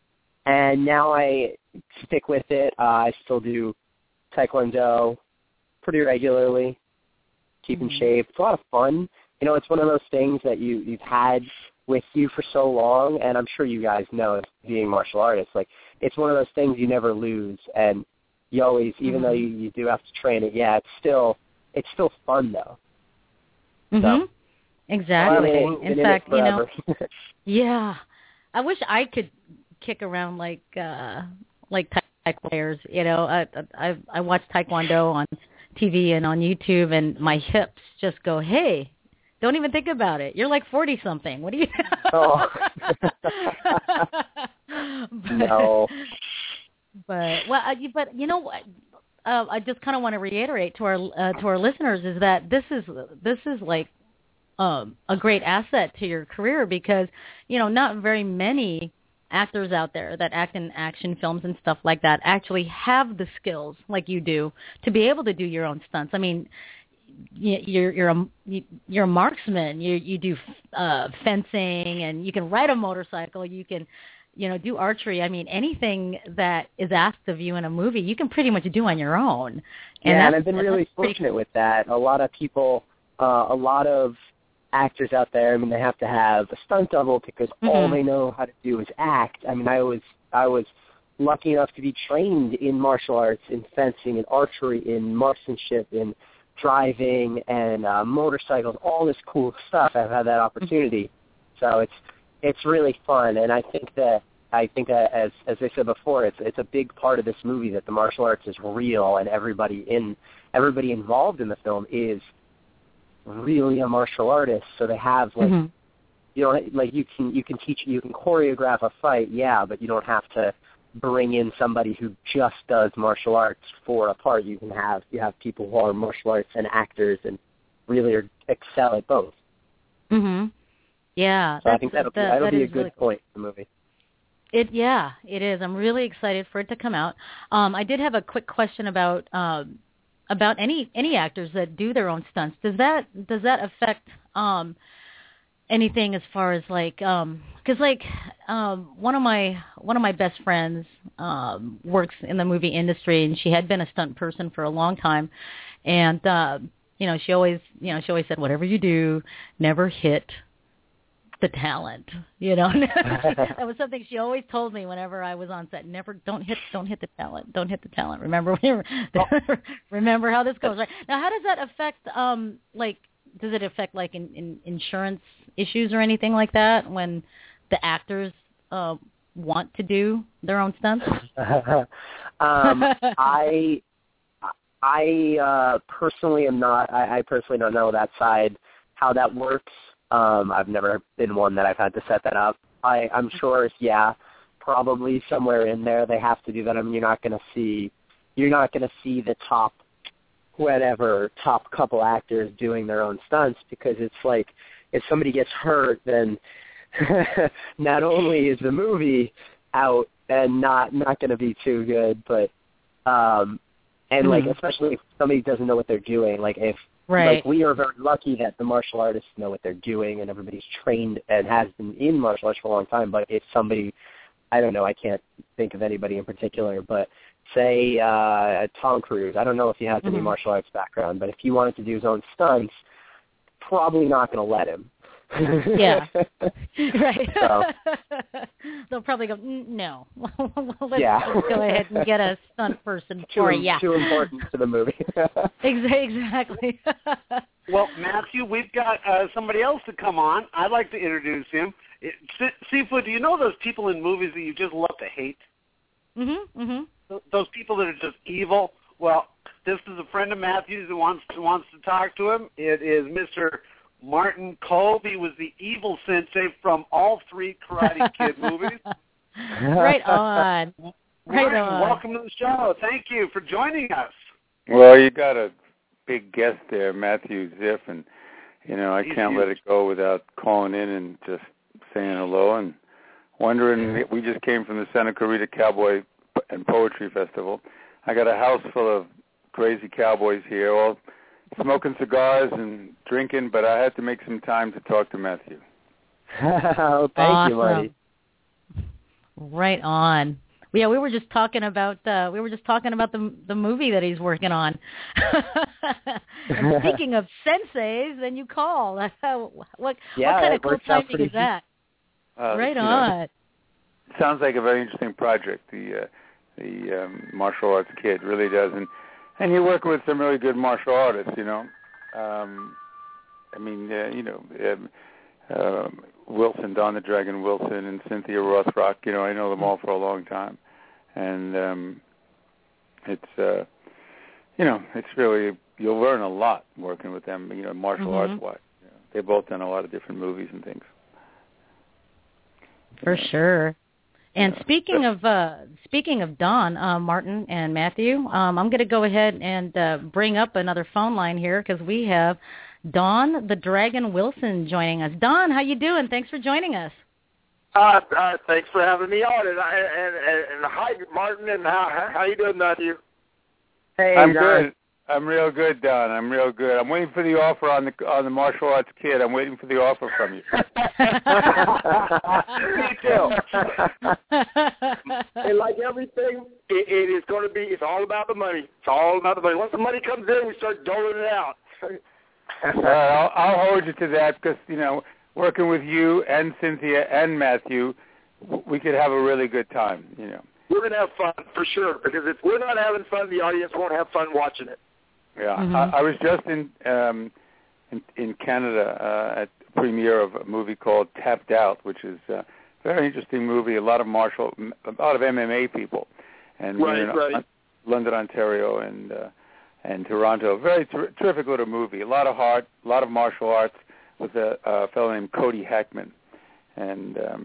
And now I stick with it. Uh, I still do Taekwondo pretty regularly, keep in shape. It's a lot of fun. You know, it's one of those things that you, you've had with you for so long, and I'm sure you guys know it, being martial artists. Like, it's one of those things you never lose, and you always, even mm-hmm. though you, you do have to train it, yeah, it's still it's still fun, though.
Mm-hmm.
So,
exactly.
In,
in, in fact, you know, yeah. I wish I could kick around like uh like taekwondo players, you know. I I I watch taekwondo on T V and on YouTube, and my hips just go, hey, don't even think about it. You're like forty something. What do you?
Oh.
but,
no.
But well, I, but you know what? Uh, I just kind of want to reiterate to our uh, to our listeners is that this is this is like um, a great asset to your career, because you know not very many actors out there that act in action films and stuff like that actually have the skills like you do to be able to do your own stunts. I mean, you're you're a you're a marksman. You you do uh, fencing, and you can ride a motorcycle. You can, you know, do archery. I mean, anything that is asked of you in a movie, you can pretty much do on your own. And
yeah, and I've been really fortunate pretty... with that. A lot of people, uh, a lot of actors out there, I mean, they have to have a stunt double because mm-hmm. all they know how to do is act. I mean, I was I was lucky enough to be trained in martial arts, in fencing, in archery, in marksmanship, in driving, and uh, motorcycles, all this cool stuff. I've had that opportunity, so it's it's really fun. And I think that I think that as as I said before, it's it's a big part of this movie that the martial arts is real, and everybody in everybody involved in the film is really a martial artist. So they have like mm-hmm. you know like you can you can teach you can choreograph a fight, yeah, but you don't have to bring in somebody who just does martial arts for a part. You can have you have people who are martial arts and actors and really are, excel at both.
Mhm. Yeah.
So I think that'll,
that,
that'll
that
be a
is
good
really cool.
point for the movie.
It yeah, it is. I'm really excited for it to come out. Um, I did have a quick question about um, about any any actors that do their own stunts. Does that does that affect um, anything as far as like um 'cause like um, one of my one of my best friends um, works in the movie industry, and she had been a stunt person for a long time, and uh, you know she always you know she always said, whatever you do, never hit the talent, you know. That was something she always told me whenever I was on set. Never, don't hit, don't hit the talent, don't hit the talent. Remember, remember how this goes, right? Now, how does that affect, um, like, does it affect like in, in insurance issues or anything like that when the actors uh, want to do their own stunts?
um, I, I uh, personally am not. I, I personally don't know that side how that works. Um, I've never been one that I've had to set that up. I, I'm sure, yeah, probably somewhere in there they have to do that. I mean, you're not going to see, you're not going to see the top, whatever, top couple actors doing their own stunts, because it's like if somebody gets hurt, then not only is the movie out and not not going to be too good, but um, and mm-hmm. like especially if somebody doesn't know what they're doing, like if.
Right.
Like, we are very lucky that the martial artists know what they're doing and everybody's trained and has been in martial arts for a long time. But if somebody, I don't know, I can't think of anybody in particular, but say uh, Tom Cruise, I don't know if he has mm-hmm. any martial arts background, but if he wanted to do his own stunts, probably not going to let him.
Yeah. Right.
So.
They'll probably go, no. let's,
yeah.
let's go ahead and get a stunt person
too,
for you. Yeah.
Too important to the movie.
Exactly.
Well, Matthew, we've got uh, somebody else to come on. I'd like to introduce him. It, Seafood, do you know those people in movies that you just love to hate?
Mm-hmm, mm-hmm.
Those people that are just evil? Well, this is a friend of Matthew's who wants to, wants to talk to him. It is Mister Martin Kove. He was the evil sensei from all three Karate Kid movies.
Right on. Right
Martin,
on.
welcome to the show. Thank you for joining us.
Well, you got a big guest there, Matthew Ziff, and, you know, I
He's
can't
huge.
let it go without calling in and just saying hello and wondering. We just came from the Santa Clarita Cowboy and Poetry Festival. I got a house full of crazy cowboys here, all smoking cigars and drinking, but I had to make some time to talk to Matthew.
Oh, thank
awesome.
you, Marty.
Right on. Yeah, we were just talking about uh, we were just talking about the the movie that he's working on. And speaking of senseis, then you call. what
yeah,
what kind of cool timing is
deep.
that?
Uh,
right
you
on.
Know, sounds like a very interesting project. The uh, the um, martial arts kid really does, and and you're working with some really good martial artists. You know, um, I mean, uh, you know. Um, uh, Wilson, Don the Dragon Wilson, and Cynthia Rothrock. You know, I know them all for a long time, and um, it's uh, you know, it's really, you'll learn a lot working with them. You know, martial
mm-hmm.
arts wise, you know, they've both done a lot of different movies and things.
For
yeah.
sure. And
yeah.
speaking
but,
of uh, speaking of Don, uh, Martin, and Matthew, um, I'm going to go ahead and uh, bring up another phone line here because we have Don the Dragon Wilson joining us. Don, how you doing? Thanks for joining us.
Uh, uh, thanks for having me on. And, and, and, and hi, Martin, and how how you doing, Matthew?
Hey,
I'm
Don.
good. I'm real good, Don. I'm real good. I'm waiting for the offer on the on the martial arts kid. I'm waiting for the offer from you.
Me too. And like everything, it, it is going to be. It's all about the money. It's all about the money. Once the money comes in, we start doling it out.
All right, I'll, I'll hold you to that because, you know, working with you and Cynthia and Matthew, we could have a really good time, you know.
We're going to have fun, for sure, because if we're not having fun, the audience won't have fun watching it.
Yeah,
mm-hmm.
I, I was just in, um, in in Canada uh, at the premiere of a movie called Tapped Out, which is a very interesting movie, a lot of martial, a lot of M M A people. And
right,
we're in
right.
London, Ontario, and... Uh, and Toronto. Very ter- terrific little movie. A lot of heart, a lot of martial arts with a, a fellow named Cody Hackman. And, um,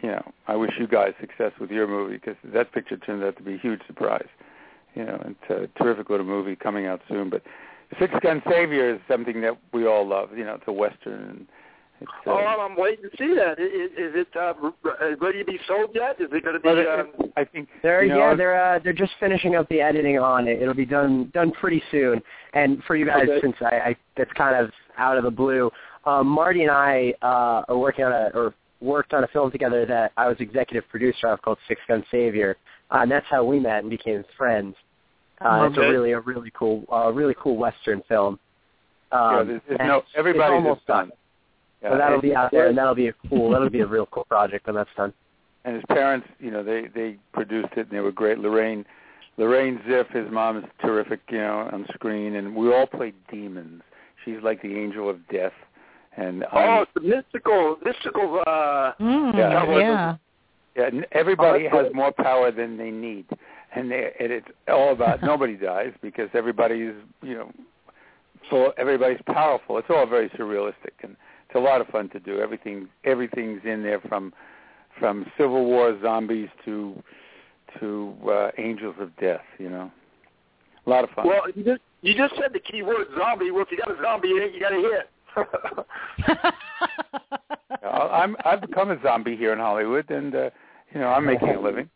you know, I wish you guys success with your movie because that picture turned out to be a huge surprise. You know, it's a terrific little movie coming out soon. But Six Gun Savior is something that we all love. You know, it's a Western. And it's, uh,
oh, I'm waiting to see that. Is, is it uh, ready to be sold yet? Is it going to be? Um...
I think
they're
you know,
yeah they're uh, they're just finishing up the editing on it. It'll be done done pretty soon. And for you guys, okay. since I, I that's kind of out of the blue, um, Marty and I uh, are working on a or worked on a film together that I was executive producer of called Six Gun Savior, uh, and that's how we met and became friends. Uh,
okay.
It's a really a really cool uh, really cool Western film. Um,
yeah, there's, there's no everybody's
almost done.
Yeah,
so that'll be out there, and that'll be a cool. That'll be a real cool project when that's done.
And his parents, you know, they they produced it, and they were great. Lorraine, Lorraine Ziff, his mom is terrific, you know, on screen, and we all played demons. She's like the angel of death, and
oh,
um,
it's the mystical, mystical. Uh,
mm,
yeah,
yeah.
yeah. Everybody
oh,
has more power than they need, and, they, and it's all about nobody dies because everybody's, you know, full. Everybody's powerful. It's all very surrealistic and. It's a lot of fun to do. Everything, everything's in there from from Civil War zombies to to uh, Angels of Death. You know, a lot of fun.
Well, you just you just said the key word zombie. Well, if you got a zombie in it, you got to hit.
I'm I've become a zombie here in Hollywood, and uh, you know I'm making a living.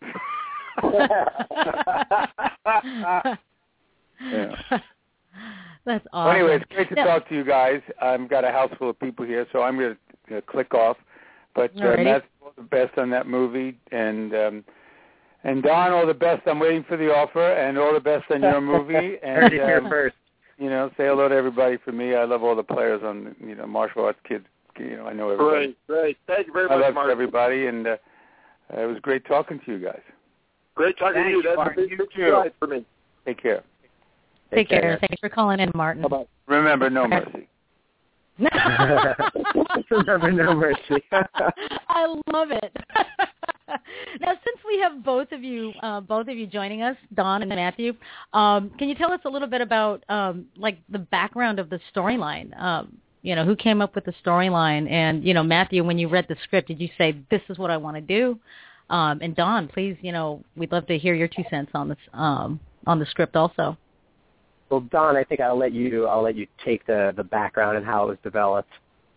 yeah.
That's awesome.
Well, anyway, it's great to
yeah.
talk to you guys. I've got a house full of people here, so I'm going to click off. But uh, Matt, all the best on that movie, and um, and Don, all the best. I'm waiting for the offer, and all the best on your movie. And
Heard it here
um,
first.
You know, say hello to everybody from me. I love all the players on, you know, martial arts kids. You know, I know everybody.
Great, great. Thank you very
I
much,
love
Mark.
everybody, and uh, it was great talking to you guys.
Great talking
Thanks,
to you. That's
Martin.
a big surprise for me.
Take care.
Take, Take care. care. Thanks for calling in, Martin.
Bye-bye.
Remember, no mercy.
Remember, no mercy.
I love it. Now, since we have both of you, uh, both of you joining us, Don and Matthew, um, can you tell us a little bit about, um, like, the background of the storyline? Um, you know, who came up with the storyline? And, you know, Matthew, when you read the script, did you say, this is what I want to do? Um, and Don, please, you know, we'd love to hear your two cents on this, um, on the script also.
Well, Don, I think I'll let you. I'll let you take the, the background and how it was developed.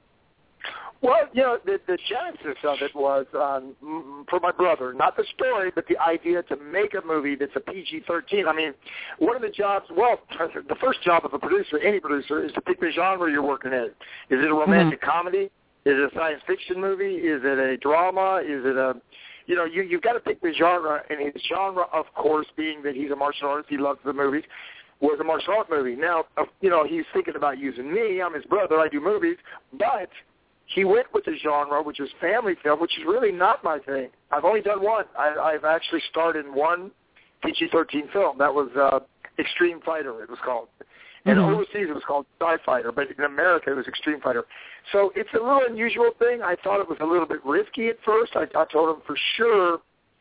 Well, you know, the, the genesis of it was um, for my brother, not the story, but the idea to make a movie that's a P G thirteen. I mean, one of the jobs, well, the first job of a producer, any producer, is to pick the genre you're working in. Is it a romantic mm-hmm. comedy? Is it a science fiction movie? Is it a drama? Is it a, you know, you, you've got to pick the genre, and his genre, of course, being that he's a martial artist, he loves the movies, was a martial art movie. Now, uh, you know, he's thinking about using me. I'm his brother. I do movies. But he went with the genre, which is family film, which is really not my thing. I've only done one. I, I've actually starred in one P G thirteen film. That was uh, Extreme Fighter, it was called. And mm-hmm. overseas it was called Sky Fighter, but in America it was Extreme Fighter. So it's a little unusual thing. I thought it was a little bit risky at first. I, I told him for sure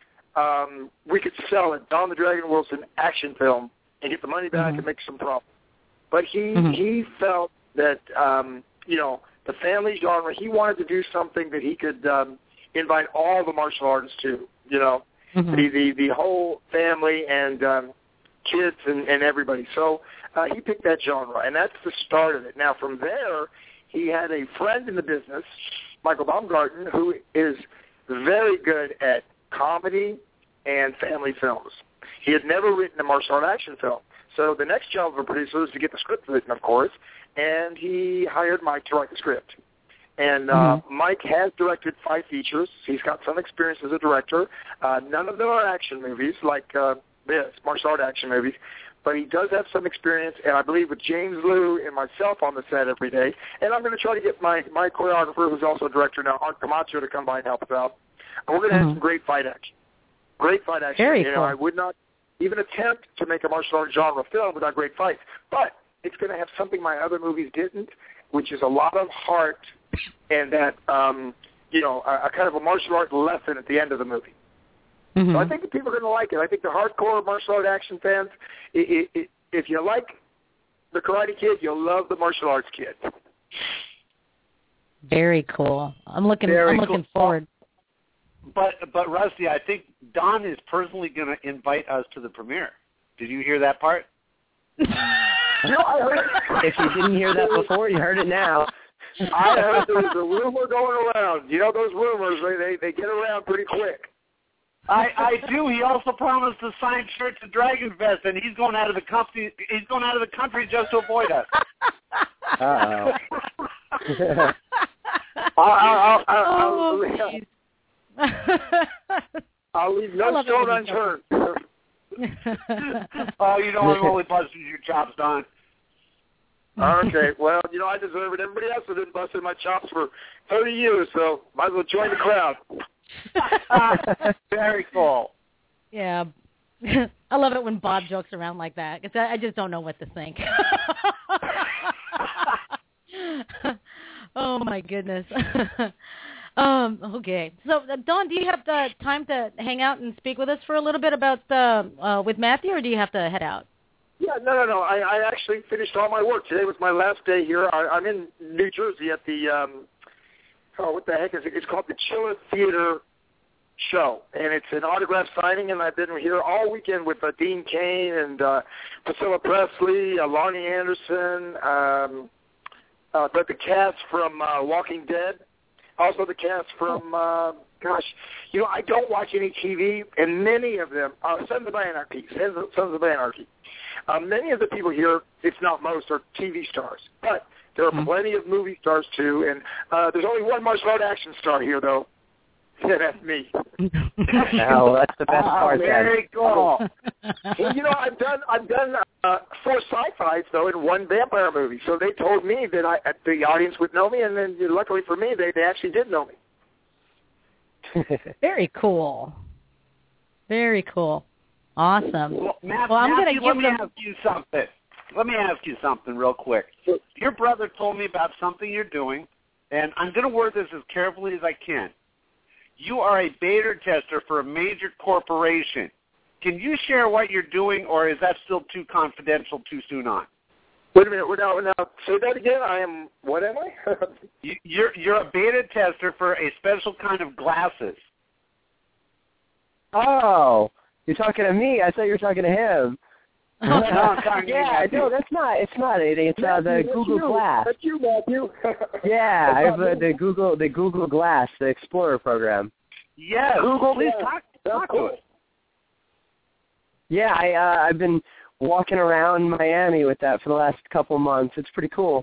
um, we could sell it, Don the Dragon Wilson action film, and get the money back mm-hmm. and make some profit. But he mm-hmm. he felt that, um, you know, the family genre, he wanted to do something that he could um, invite all the martial artists to, you know, mm-hmm. the, the, the whole family and um, kids and, and everybody. So uh, he picked that genre, and that's the start of it. Now, from there, he had a friend in the business, Michael Baumgarten, who is very good at comedy and family films. He had never written a martial art action film. So the next job of a producer was to get the script written, of course, and he hired Mike to write the script. And uh, mm-hmm. Mike has directed five features. He's got some experience as a director. Uh, none of them are action movies like uh, this, martial art action movies, but he does have some experience, and I believe with James Liu and myself on the set every day. And I'm going to try to get my, my choreographer, who's also a director now, Art Camacho, to come by and help us out. And we're going to mm-hmm. have some great fight action. Great fight action.
Very
you
cool.
know, I would not even attempt to make a martial art genre film without great fights. But it's going to have something my other movies didn't, which is a lot of heart and that, um, you know, a, a kind of a martial art lesson at the end of the movie. Mm-hmm. So I think that people are going to like it. I think the hardcore martial art action fans, it, it, it, if you like the Karate Kid, you'll love the martial arts kid.
Very cool. I'm looking.
Very
I'm looking
cool.
forward.
but but Rusty, I think Don is personally going to invite us to the premiere. Did you hear that part?
No, I heard it.
If you didn't hear that before, you heard it now.
I heard there was a rumor going around. You know those rumors, they they, they get around pretty quick.
I, I do. He also promised to sign shirts at Dragon Fest, and he's going out of the country. He's going out of the country just to avoid us.
Uh-oh.
I'll, I'll, I'll, I'll,
Oh,
I'll leave
I
no
love it
stone
when you
unturned.
Oh, you know I'm only busting your chops, Don.
Okay, well, you know, I deserve it. Everybody else has been busting my chops for thirty years, so might as well join the crowd.
Very cool.
Yeah. I love it when Bob jokes around like that, because I, I just don't know what to think. Oh, my goodness. um, okay. So, uh, Dawn, do you have the time to hang out and speak with us for a little bit about the, uh, with Matthew, or do you have to head out?
Yeah, no, no, no. I, I actually finished all my work. Today was my last day here. I, I'm in New Jersey at the, um, oh, what the heck is it? It's called the Chiller Theater Show, and it's an autograph signing, and I've been here all weekend with uh, Dean Cain and uh, Priscilla Presley, uh, Lonnie Anderson, um, uh, the, the cast from uh, Walking Dead, also the cast from, uh, gosh, you know, I don't watch any T V, and many of them, uh, Sons of Anarchy, Sons of, Sons of Anarchy. Uh, many of the people here, if not most, are T V stars. But there are plenty of movie stars, too. And uh, there's only one martial art action star here, though. Yeah, that's me.
Oh, that's the best part.
Oh, very cool.
Well, you know, I've done I've done uh, four sci-fis, though, in one vampire movie. So they told me that I, the audience would know me, and then luckily for me, they, they actually did know me.
Very cool. Very cool. Awesome.
Well, Matt,
well I'm
Matthew,
going to
let
give
me
them...
ask you something. Let me ask you something real quick. Your brother told me about something you're doing, and I'm going to word this as carefully as I can. You are a beta tester for a major corporation. Can you share what you're doing, or is that still too confidential too soon on?
Wait a minute. Now, now, say that again. I am, what am I?
you, you're, you're a beta tester for a special kind of glasses.
Oh, you're talking to me. I thought you were talking to him.
No, I'm talking to
yeah,
you,
no, that's not. It's not anything. It's uh, the
Matthew,
Google
that's
Glass.
That's you, Matthew.
Yeah, I
That's
have
not
uh,
me.
the Google the Google Glass, the Explorer program.
Yes.
Google
Please
Glass.
talk,
That's
talk
cool.
to us.
Yeah, I uh, I've been walking around Miami with that for the last couple of months. It's pretty cool.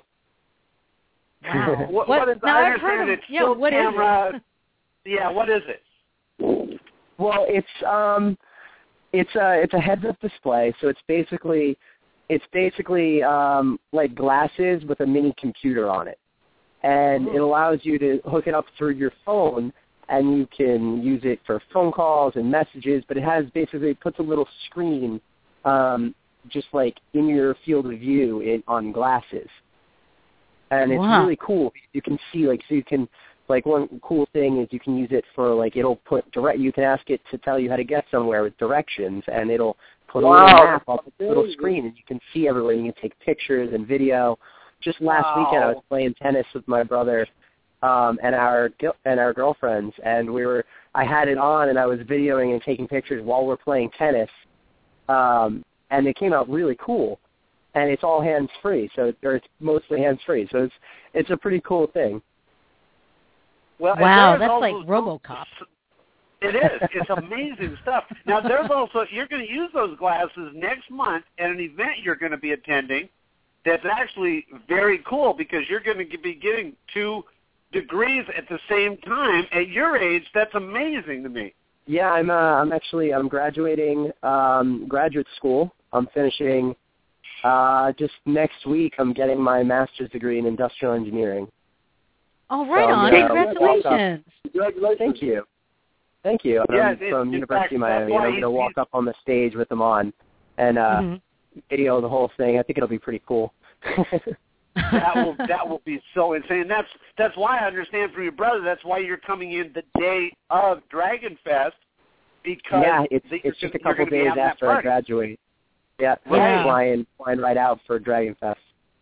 Wow. what,
What-
what is,
now
I
I've heard
understand
of-
it's
yeah,
still
what is
camera.
it?
Yeah, what is it?
Well, it's um, it's a it's a heads-up display, so it's basically it's basically um, like glasses with a mini computer on it, and it allows you to hook it up through your phone, and you can use it for phone calls and messages. But it has basically it puts a little screen, um, just like in your field of view in, on glasses, and it's
Wow.
really cool. You can see like so you can. Like one cool thing is you can use it for like it'll put direct. You can ask it to tell you how to get somewhere with directions, and it'll put a little
Wow.
map on the little screen, and you can see everywhere. You can take pictures and video. Just last
Wow.
weekend, I was playing tennis with my brother um, and our gil- and our girlfriends, and we were. I had it on, and I was videoing and taking pictures while we're playing tennis, um, and it came out really cool. And it's all hands free, so or it's mostly hands free. So it's it's a pretty cool thing.
Well, and
Wow,
there's
that's
also-
like RoboCop.
It is. It's amazing stuff. Now, there's also, you're going to use those glasses next month at an event you're going to be attending that's actually very cool because you're going to be getting two degrees at the same time. At your age, that's amazing to me.
Yeah, I'm uh, I'm actually I'm graduating um, graduate school. I'm finishing uh, just next week. I'm getting my master's degree in industrial engineering.
Oh, right
So,
on.
yeah,
Congratulations.
Congratulations.
Thank you. Thank you. And
Yeah,
I'm
it-
from
in
University of
fact, that's
Miami, and
why
I'm going to
he's-
walk up on the stage with them on and uh,
Mhm.
video the whole thing. I think it'll be pretty cool.
That will that will be so insane. That's that's why I understand from your brother. That's why you're coming in the day of Dragon Fest because
yeah, it's
the-
it's just a
you're
couple
gonna be
days
having that
after I
party.
graduate. Yeah,
Right.
I'm flying flying right out for Dragon Fest.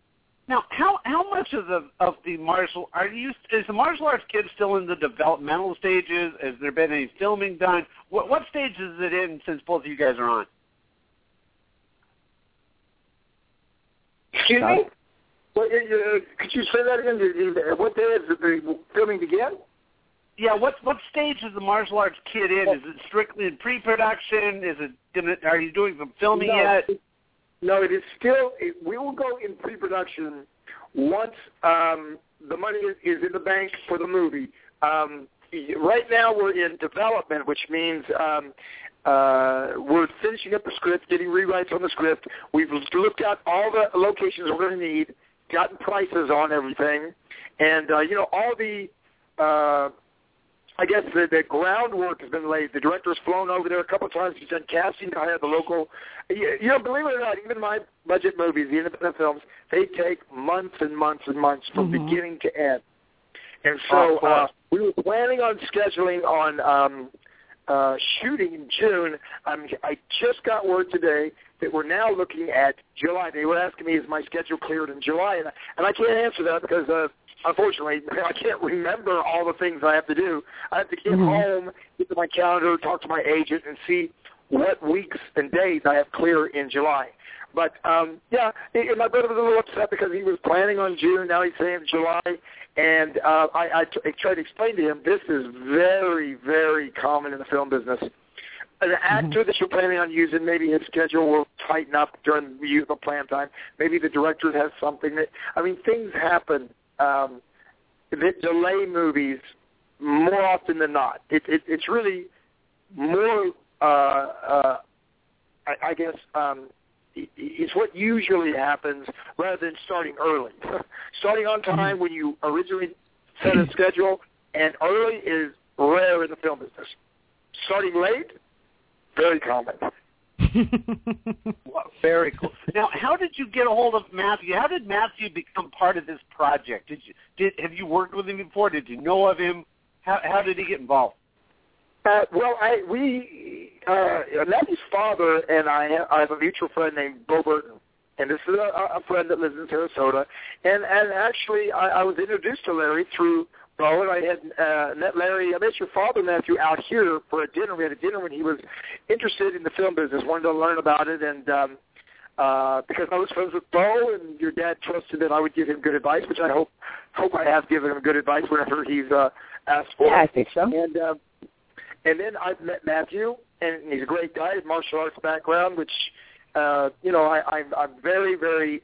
Now, how how much of the of the martial are you is the martial arts kid still in the developmental stages? Has there been any filming done? What what stage is it in since both of you guys are on?
Excuse me? Well, uh, could you say that again? What day is the filming begin?
Yeah, what what stage is the martial arts kid in? Is it strictly in pre-production? Is it gonna, are you doing some filming
no,
yet?
It, no, it is still. It, we will go in pre-production once um, the money is, is in the bank for the movie. Um, right now, we're in development, which means um, uh, we're finishing up the script, getting rewrites on the script. We've looked at all the locations we're going to need, gotten prices on everything, and uh, you know all the. Uh, I guess the, the groundwork has been laid. The director's flown over there a couple of times. He's done casting. I had the local, you, you know, believe it or not, even my budget movies, the independent films, they take months and months and months from mm-hmm. beginning to end. And so
oh,
uh, we were planning on scheduling on um, uh, shooting in June. Um, I just got word today that we're now looking at July. They were asking me, is my schedule cleared in July? And I, and I can't answer that because uh, unfortunately, I can't remember all the things I have to do. I have to get mm-hmm. home, get to my calendar, talk to my agent, and see what weeks and days I have clear in July. But, um, yeah, it, my brother was a little upset because he was planning on June. Now he's saying July. And uh, I, I, t- I tried to explain to him this is very, very common in the film business. An actor mm-hmm. that you're planning on using, maybe his schedule will tighten up during the use of plan time. Maybe the director has something that, I mean, things happen. Um, that delay movies more often than not. It, it, it's really more, uh, uh, I, I guess, um, it, it's what usually happens rather than starting early. Starting on time when you originally set a schedule, and early is rare in the film business. Starting late, very common.
Well, very cool. Now, how did you get a hold of Matthew? How did Matthew become part of this project? Did you did have you worked with him before? Did you know of him? How how did he get involved?
Uh, well, I we uh, Matthew's father and I, I have a mutual friend named Bo Burton, and this is a, a friend that lives in Sarasota. And and actually, I, I was introduced to Larry through Bo, and I had uh, met Larry. I met your father, Matthew, out here for a dinner. We had a dinner when he was interested in the film business, wanted to learn about it, and um, uh, because I was friends with Bo, and your dad trusted that I would give him good advice, which I hope hope I have given him good advice whenever he's uh, asked for.
Yeah, I think so.
And uh, and then I met Matthew, and he's a great guy, martial arts background, which uh, you know I, I'm I'm very very.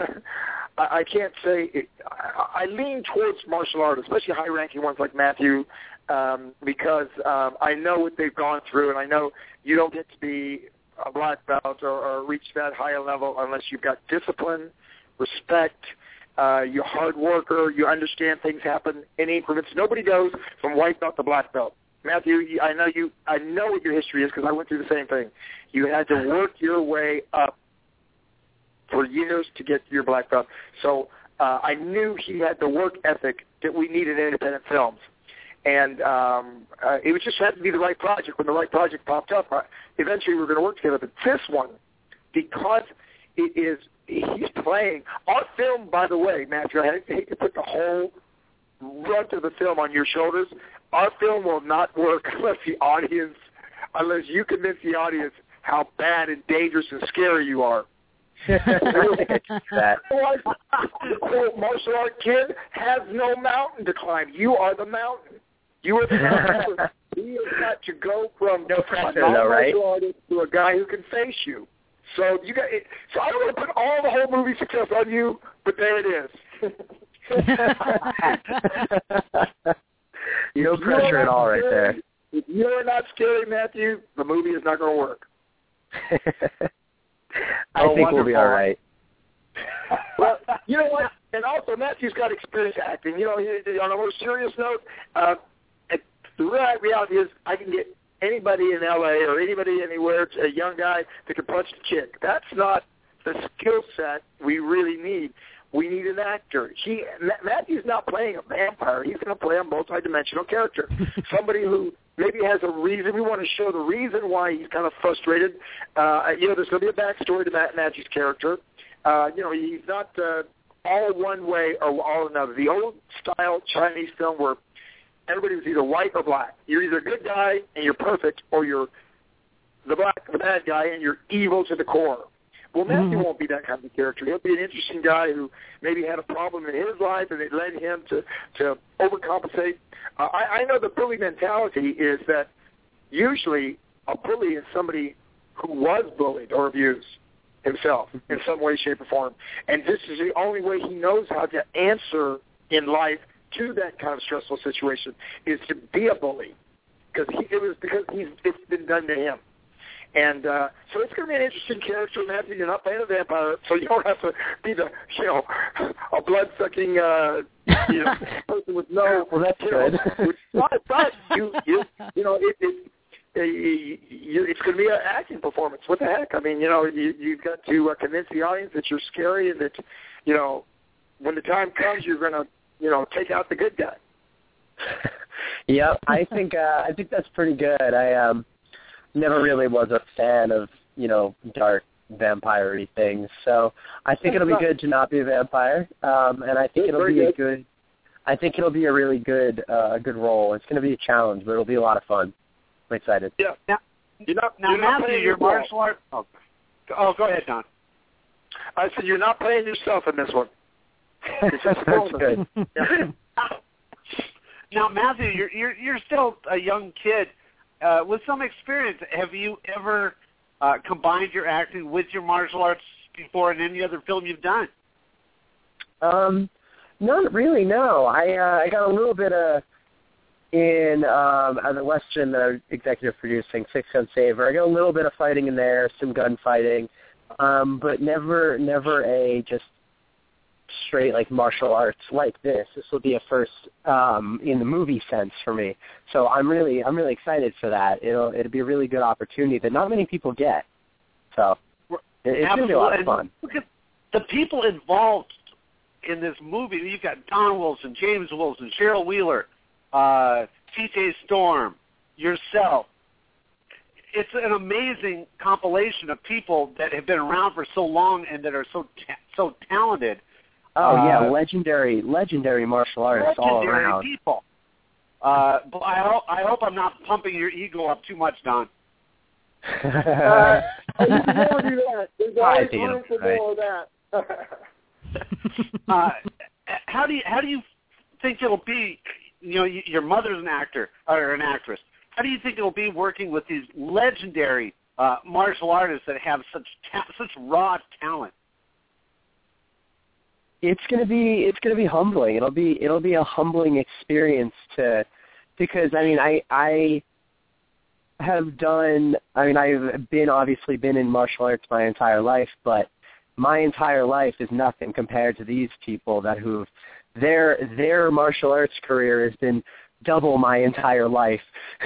I can't say it, I, I lean towards martial art, especially high-ranking ones like Matthew, um, because um, I know what they've gone through, and I know you don't get to be a black belt or, or reach that higher level unless you've got discipline, respect, uh, you're a hard worker, you understand things happen in increments. Nobody goes from white belt to black belt. Matthew, I know you. I know what your history is because I went through the same thing. You had to work your way up for years to get your black belt. So uh, I knew he had the work ethic that we needed in independent films. And um, uh, it was just had to be the right project. When the right project popped up, uh, eventually we were going to work together. But this one, because it is, he's playing. Our film, by the way, Matthew, I hate to put the whole brunt of the film on your shoulders. Our film will not work unless the audience, unless you convince the audience how bad and dangerous and scary you are. that. Quote, martial art kid has no mountain to climb. You are the mountain. You are the mountain. He has got to go from
no pressure, though, right?
artist to a guy who can face you. So you got. So I don't want to put all the whole movie success on you, but there it is.
No pressure at all, right there.
If you're not scary, Matthew, the movie is not going to work.
I oh, think wonderful. We'll be all right.
Well, you know what? And also, Matthew's got experience acting. You know, he, on a more serious note, uh, the reality is I can get anybody in L A or anybody anywhere, a young guy that can punch the chick. That's not the skill set we really need. We need an actor. He Matthew's not playing a vampire. He's going to play a multidimensional character, somebody who maybe has a reason. We want to show the reason why he's kind of frustrated. Uh, you know, there's going to be a backstory to Matt Matthew's character. Uh, you know, he's not uh, all one way or all another. The old style Chinese film where everybody was either white or black. You're either a good guy and you're perfect, or you're the black, the bad guy, and you're evil to the core. Well, Matthew mm-hmm. won't be that kind of character. He'll be an interesting guy who maybe had a problem in his life, and it led him to, to overcompensate. Uh, I, I know the bully mentality is that usually a bully is somebody who was bullied or abused himself in some way, shape, or form. And this is the only way he knows how to answer in life to that kind of stressful situation, is to be a bully. Because it was because he's, it's been done to him. And uh, so it's going to be an interesting character, Matthew. You're not playing a vampire, so you don't have to be the, you know, a blood-sucking, uh, you know, person with no.
Well, that's
good.
Know,
but, but you, you, you know, it, it, it, you, it's going to be an acting performance. What the heck? I mean, you know, you, you've got to uh, convince the audience that you're scary and that, you know, when the time comes, you're going to, you know, take out the good guy.
Yep, I think uh, I think that's pretty good. I um. never really was a fan of, you know, dark vampire-y things. So I think it'll be good to not be a vampire, um, and I think it'll be a good. I think it'll be a really good, uh, good role. It's going to be a challenge, but it'll be a lot of fun. I'm excited.
Yeah.
Now,
you're not,
now
you're not
Matthew,
playing
your martial art. Oh, oh, go ahead, Don.
I said you're not playing yourself in this one. It's just
That's good.
Now, Matthew, you're you're you're still a young kid. Uh, with some experience, have you ever uh, combined your acting with your martial arts before in any other film you've done?
Um, not really. No, I uh, I got a little bit of in um, as a Western that I'm executive producing, Six Gun Saver. I got a little bit of fighting in there, some gunfighting, um, but never never a just straight like martial arts like this. This will be a first um, in the movie sense for me. So I'm really I'm really excited for that. It'll it'll be a really good opportunity that not many people get. So it's going to be a lot of fun.
Look at the people involved in this movie. You've got Don Wilson, James Wilson, Cheryl Wheeler, uh, T J Storm, yourself. It's an amazing compilation of people that have been around for so long and that are so ta- so talented.
Oh
uh,
yeah, legendary, legendary martial artists all
legendary
around.
people. Uh, but I hope I hope I'm not pumping your ego up too much, Don.
uh, you can never do that. There's always
I
room for
right.
more of that.
uh, how do you how do you think it'll be? You know, your mother's an actor or an actress. How do you think it'll be working with these legendary uh, martial artists that have such ta- such raw talent?
It's gonna be it's gonna be humbling. It'll be it'll be a humbling experience to because I mean I I have done I mean I've been obviously been in martial arts my entire life, but my entire life is nothing compared to these people that who've their their martial arts career has been double my entire life.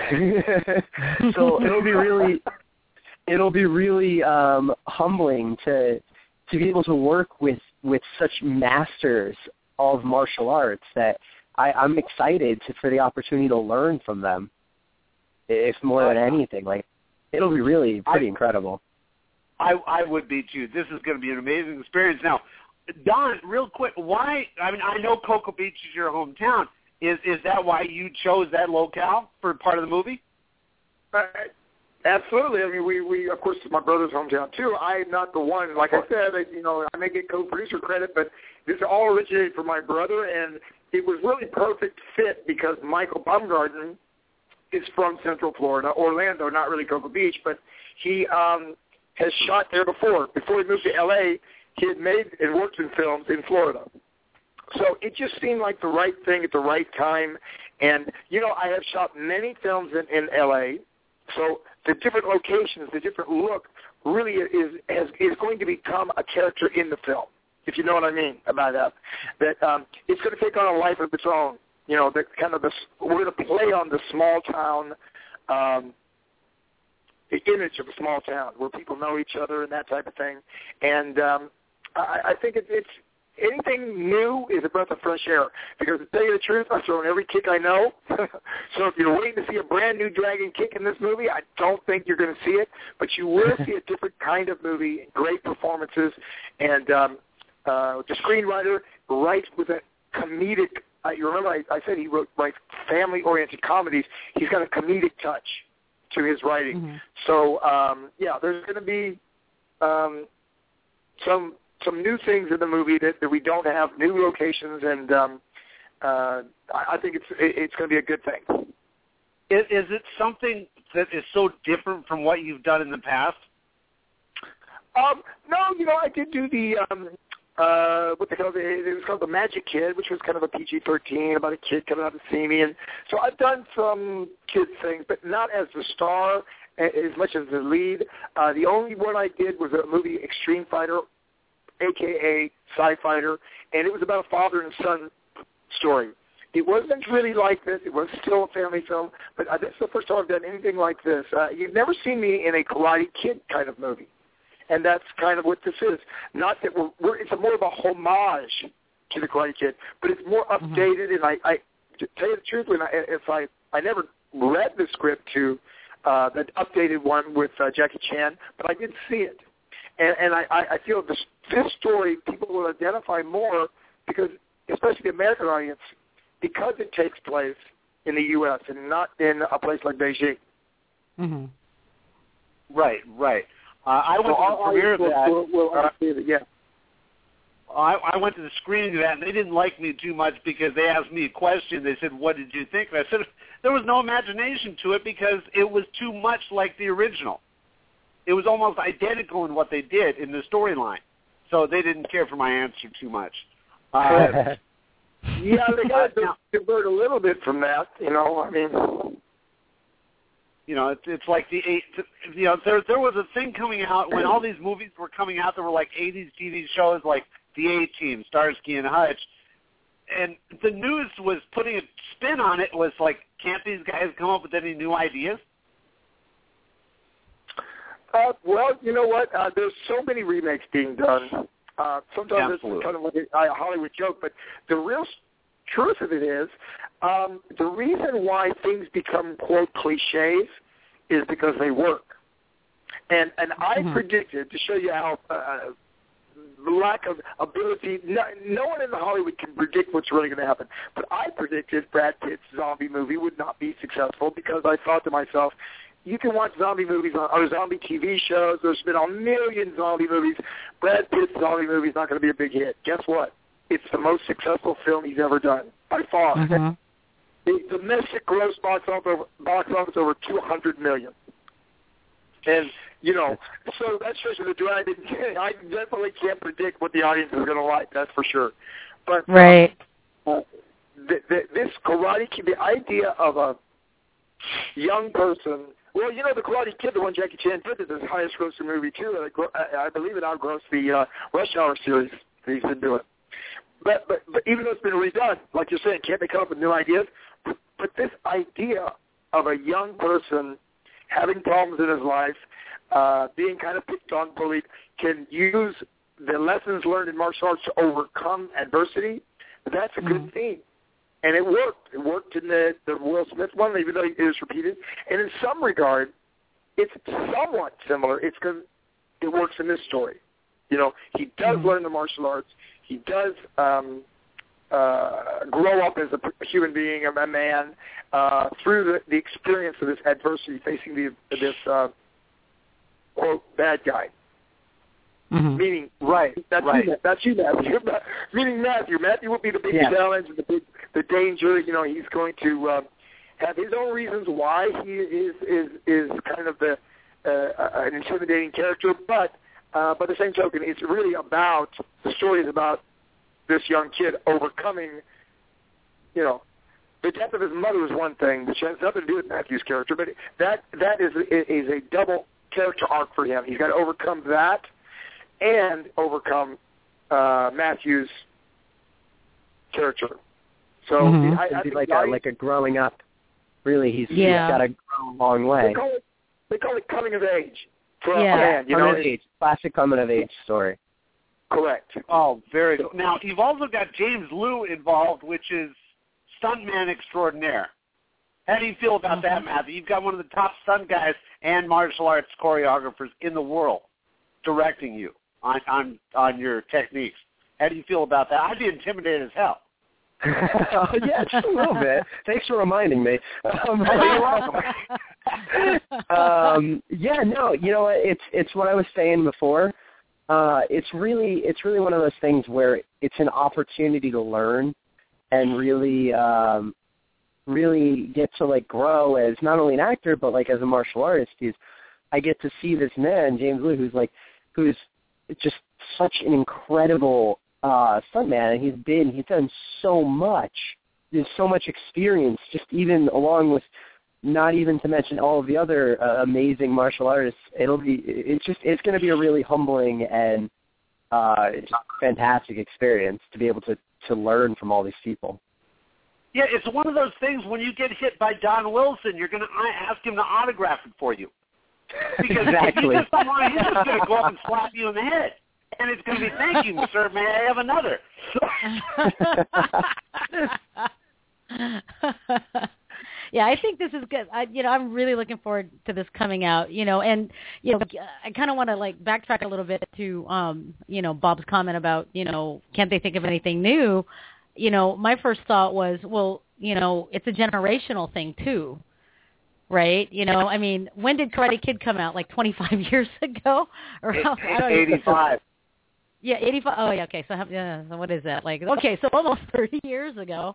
So it'll be really it'll be really um, humbling to to be able to work with, with such masters of martial arts that I, I'm excited to, for the opportunity to learn from them. If more than anything, like it'll be really pretty
I,
incredible.
I I would be too. This is going to be an amazing experience. Now, Don, real quick, why? I mean, I know Cocoa Beach is your hometown. Is is that why you chose that locale for part of the movie?
Uh, absolutely. I mean, we, we of course, it's my brother's hometown too. I'm not the one. Like I said, I, you know, I may get co-producer credit, but this all originated from my brother, and it was really perfect fit because Michael Baumgarten is from Central Florida, Orlando, not really Cocoa Beach, but he um, has shot there before. Before he moved to L A, he had made and worked in films in Florida. So it just seemed like the right thing at the right time. And, you know, I have shot many films in, in L A, so the different locations, the different look really is, is, is going to become a character in the film, if you know what I mean about that. That um, it's going to take on a life of its own. You know, the kind of the, we're going to play on the small town, um, the image of a small town where people know each other and that type of thing. And um, I, I think it, it's anything new is a breath of fresh air. Because to tell you the truth, I've thrown every kick I know. So if you're waiting to see a brand new dragon kick in this movie, I don't think you're going to see it. But you will see a different kind of movie, great performances, and um, uh, the screenwriter writes with a comedic. Uh, you remember I, I said he wrote writes family-oriented comedies. He's got a comedic touch to his writing. Mm-hmm. So um, yeah, there's going to be um, some some new things in the movie that, that we don't have, new locations, and um, uh, I, I think it's it, it's going to be a good thing.
Is, is it something that is so different from what you've done in the past?
Um, no, you know, I did do the um, uh, what they call it, it was called The Magic Kid, which was kind of a P G thirteen about a kid coming out to see me, and so I've done some kid things, but not as the star as much as the lead. Uh, the only one I did was a movie, Extreme Fighter, a k a. Sci-Fighter, and it was about a father and son story. It wasn't really like this. It was still a family film, but uh, this is the first time I've done anything like this. Uh, you've never seen me in a Karate Kid kind of movie, and that's kind of what this is. Not that we're, we're it's a more of a homage to the Karate Kid, but it's more updated. Mm-hmm. And I, I, to tell you the truth, when I, if I, I never read the script to uh, the updated one with uh, Jackie Chan, but I did see it, and, and I, I feel this this story people will identify more because, especially the American audience, because it takes place in the U S and not in a place like Beijing.
Mm-hmm.
Right, right. Uh, I went
so
to the premiere of that.
We'll, we'll uh, it, yeah.
I, I went to the screening of that, and they didn't like me too much because they asked me a question. They said, "What did you think?" And I said, there was no imagination to it because it was too much like the original. It was almost identical in what they did in the storyline. So they didn't care for my answer too much. Uh,
Yeah, they got to divert a little bit from that, you know. I mean,
you know, it's it's like the eight. You know, there there was a thing coming out when all these movies were coming out. There were like eighties T V shows like The A-Team, Starsky and Hutch, and the news was putting a spin on it. Was like, can't these guys come up with any new ideas?
Uh, well, you know what? Uh, there's so many remakes being done. Uh, sometimes
Absolutely.
it's kind of like a, a Hollywood joke, but the real truth of it is um, the reason why things become, quote, cliches is because they work. And and I mm-hmm. predicted, to show you how uh, lack of ability, no, no one in Hollywood can predict what's really going to happen, but I predicted Brad Pitt's zombie movie would not be successful because I thought to myself, you can watch zombie movies on, or zombie T V shows. There's been a million zombie movies. Brad Pitt's zombie movie is not going to be a big hit. Guess what? It's the most successful film he's ever done, by far.
Mm-hmm.
The domestic gross box office, box office over two hundred million. And, you know, so that shows you the drive. I definitely can't predict what the audience is going to like, that's for sure. But
right.
Uh, the, the, this Karate Kid, the idea of a young person. Well, you know, the Karate Kid, the one Jackie Chan did, is his highest grossing movie, too. I believe it outgrossed the uh, Rush Hour series that he's been doing. But, but but even though it's been redone, like you're saying, can't they come up with new ideas? But, but this idea of a young person having problems in his life, uh, being kind of picked on, bullied, can use the lessons learned in martial arts to overcome adversity, that's a mm-hmm. good theme. And it worked. It worked in the, the Will Smith one, even though it was repeated. And in some regard, it's somewhat similar. It's because it works in this story. You know, he does mm-hmm. learn the martial arts. He does um, uh, grow up as a human being, a man, uh, through the, the experience of this adversity, facing the, this, uh, quote, bad guy. Mm-hmm. Meaning, right, that's right. you, that's you, Matthew. Meaning Matthew. Matthew will be the big yeah. challenge and the big, the danger. You know, he's going to uh, have his own reasons why he is is is kind of the uh, an intimidating character. But uh, by the same token, it's really about the story is about this young kid overcoming. You know, the death of his mother is one thing, which has nothing to do with Matthew's character, but that that is is a double character arc for him. He's got to overcome that. And overcome uh, Matthew's character. So
mm-hmm.
I, I
It'd be
think
like
I,
a like a growing up. Really, he's,
yeah.
he's got to grow a long way.
They call it, they call it coming of age for
yeah.
a man. You
coming
know,
of age, classic coming of age story.
Correct.
Oh, very good. Now you've also got James Liu involved, which is stuntman extraordinaire. How do you feel about that, Matthew? You've got one of the top stunt guys and martial arts choreographers in the world directing you on on, on your techniques. How do you feel about that? I'd be intimidated as hell.
Oh, yeah, just a little bit. Thanks for reminding me. Um,
You're welcome.
um, yeah, no, you know what? It's it's what I was saying before. Uh, it's really it's really one of those things where it's an opportunity to learn and really um, really get to like grow as not only an actor but like as a martial artist. Is I get to see this man, James Liu, who's like who's just such an incredible uh, stuntman, and he's been he's done so much. There's so much experience, just even along with. Not even to mention all of the other uh, amazing martial artists. It'll be it's just it's going to be a really humbling and uh, just fantastic experience to be able to, to learn from all these people.
Yeah, it's one of those things when you get hit by Don Wilson, you're going to ask him to autograph it for you. Because
exactly.
if you just don't want to, he's just going to go up and slap you in the head. And it's going to be, thank you, sir, may I have another?
Yeah, I think this is good. I, you know, I'm really looking forward to this coming out. You know, and you know, I kind of want to like backtrack a little bit to, um, you know, Bob's comment about, you know, can't they think of anything new? You know, my first thought was, well, you know, it's a generational thing too, right? You know, I mean, when did Karate Kid come out? Like twenty-five years ago, or how?
eighty-five.
Yeah, eighty-five. Oh, yeah. Okay, so yeah, so what is that like? Okay, so almost thirty years ago.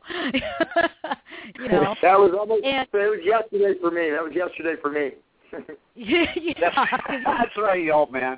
You know,
that was almost.
And,
that was yesterday for me. That was yesterday for me.
yeah,
that's right, you old man.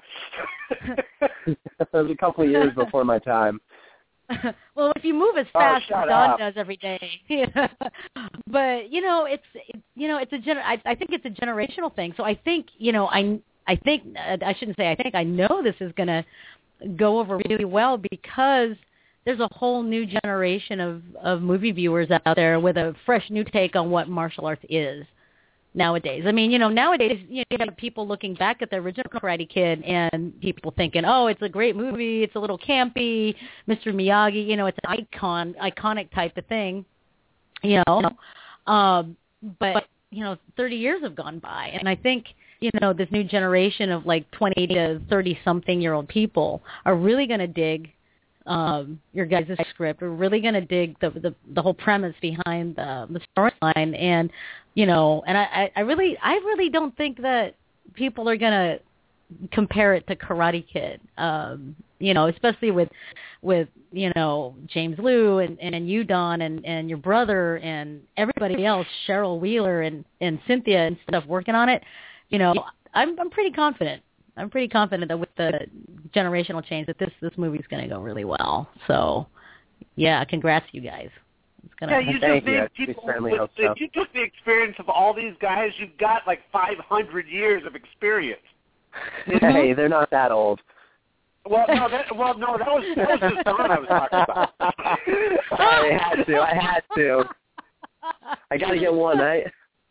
It was a couple of years before my time.
Well, if you move as fast
oh,
as Don does every day, yeah. But you know, it's it, you know, it's a gener- I, I think it's a generational thing. So I think you know, I I think uh, I shouldn't say I think I know this is going to go over really well because there's a whole new generation of, of movie viewers out there with a fresh new take on what martial arts is nowadays. I mean, you know, nowadays you, know, you have people looking back at the original Karate Kid and people thinking, oh, it's a great movie, it's a little campy, Mister Miyagi, you know, it's an icon, iconic type of thing, you know. Um, but, you know, thirty years have gone by, and I think you know, this new generation of like twenty to thirty-something-year-old people are really going to dig um, your guys' script. Are really going to dig the, the the whole premise behind the, the storyline, and you know, and I, I really, I really don't think that people are going to compare it to Karate Kid. Um, you know, especially with with you know James Liu and and you, Don, and and your brother and everybody else, Cheryl Wheeler and and Cynthia and stuff working on it. You know, I'm I'm pretty confident. I'm pretty confident that with the generational change that this this movie's going to go really well. So, yeah, congrats, you guys. It's gonna.
Yeah, you
Thank
just
you.
made people.
certainly
With,
hope so.
If you took the experience of all these guys, you've got like five hundred years of experience.
Hey, they're not that old.
Well, no, that, well, no, that was that was just Don I was talking about.
I had to. I had to. I got to get one, right?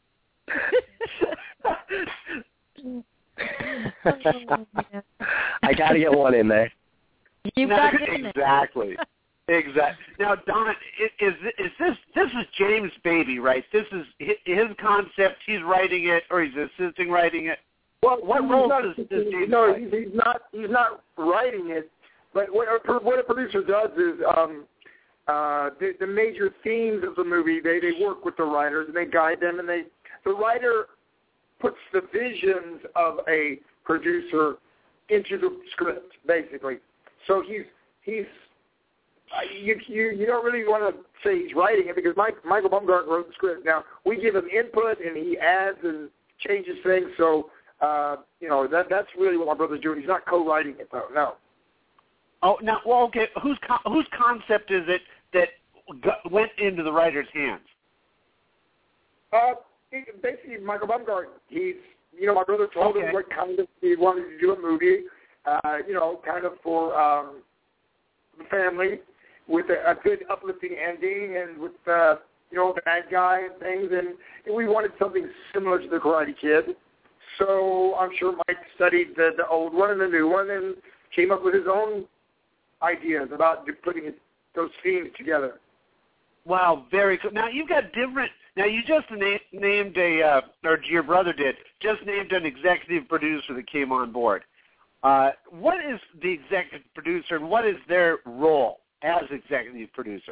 I got to get one in there.
You've
now,
got it.
Exactly. Exactly. Now, Don, is is this this is James' baby, right? This is his concept. He's writing it, or he's assisting writing it.
Well,
what role
not,
does, does James
no,
play?
he's not. He's not writing it. But what a, what a producer does is um, uh, the, the major themes of the movie. They they work with the writers and they guide them, and they the writer puts the visions of a producer into the script, basically. So he's he's you you, you don't really want to say he's writing it because Mike, Michael Baumgartner wrote the script. Now we give him input and he adds and changes things. So uh, you know that that's really what my brother's doing. He's not co-writing it though. No.
Oh, now, well, okay. Whose co- whose concept is it that g- went into the writer's hands?
Uh, basically, Michael Baumgartner. He's, you know, my brother told
okay.
him what kind of he wanted to do a movie. Uh, you know, kind of for um, the family with a, a good uplifting ending and with uh, you know the bad guy and things. And we wanted something similar to the Karate Kid. So I'm sure Mike studied the, the old one and the new one and came up with his own ideas about putting those themes together.
Wow, very cool. Now you've got different. Now you just na- named a, uh, or your brother did, just named an executive producer that came on board. Uh, what is the executive producer, and what is their role as executive producer?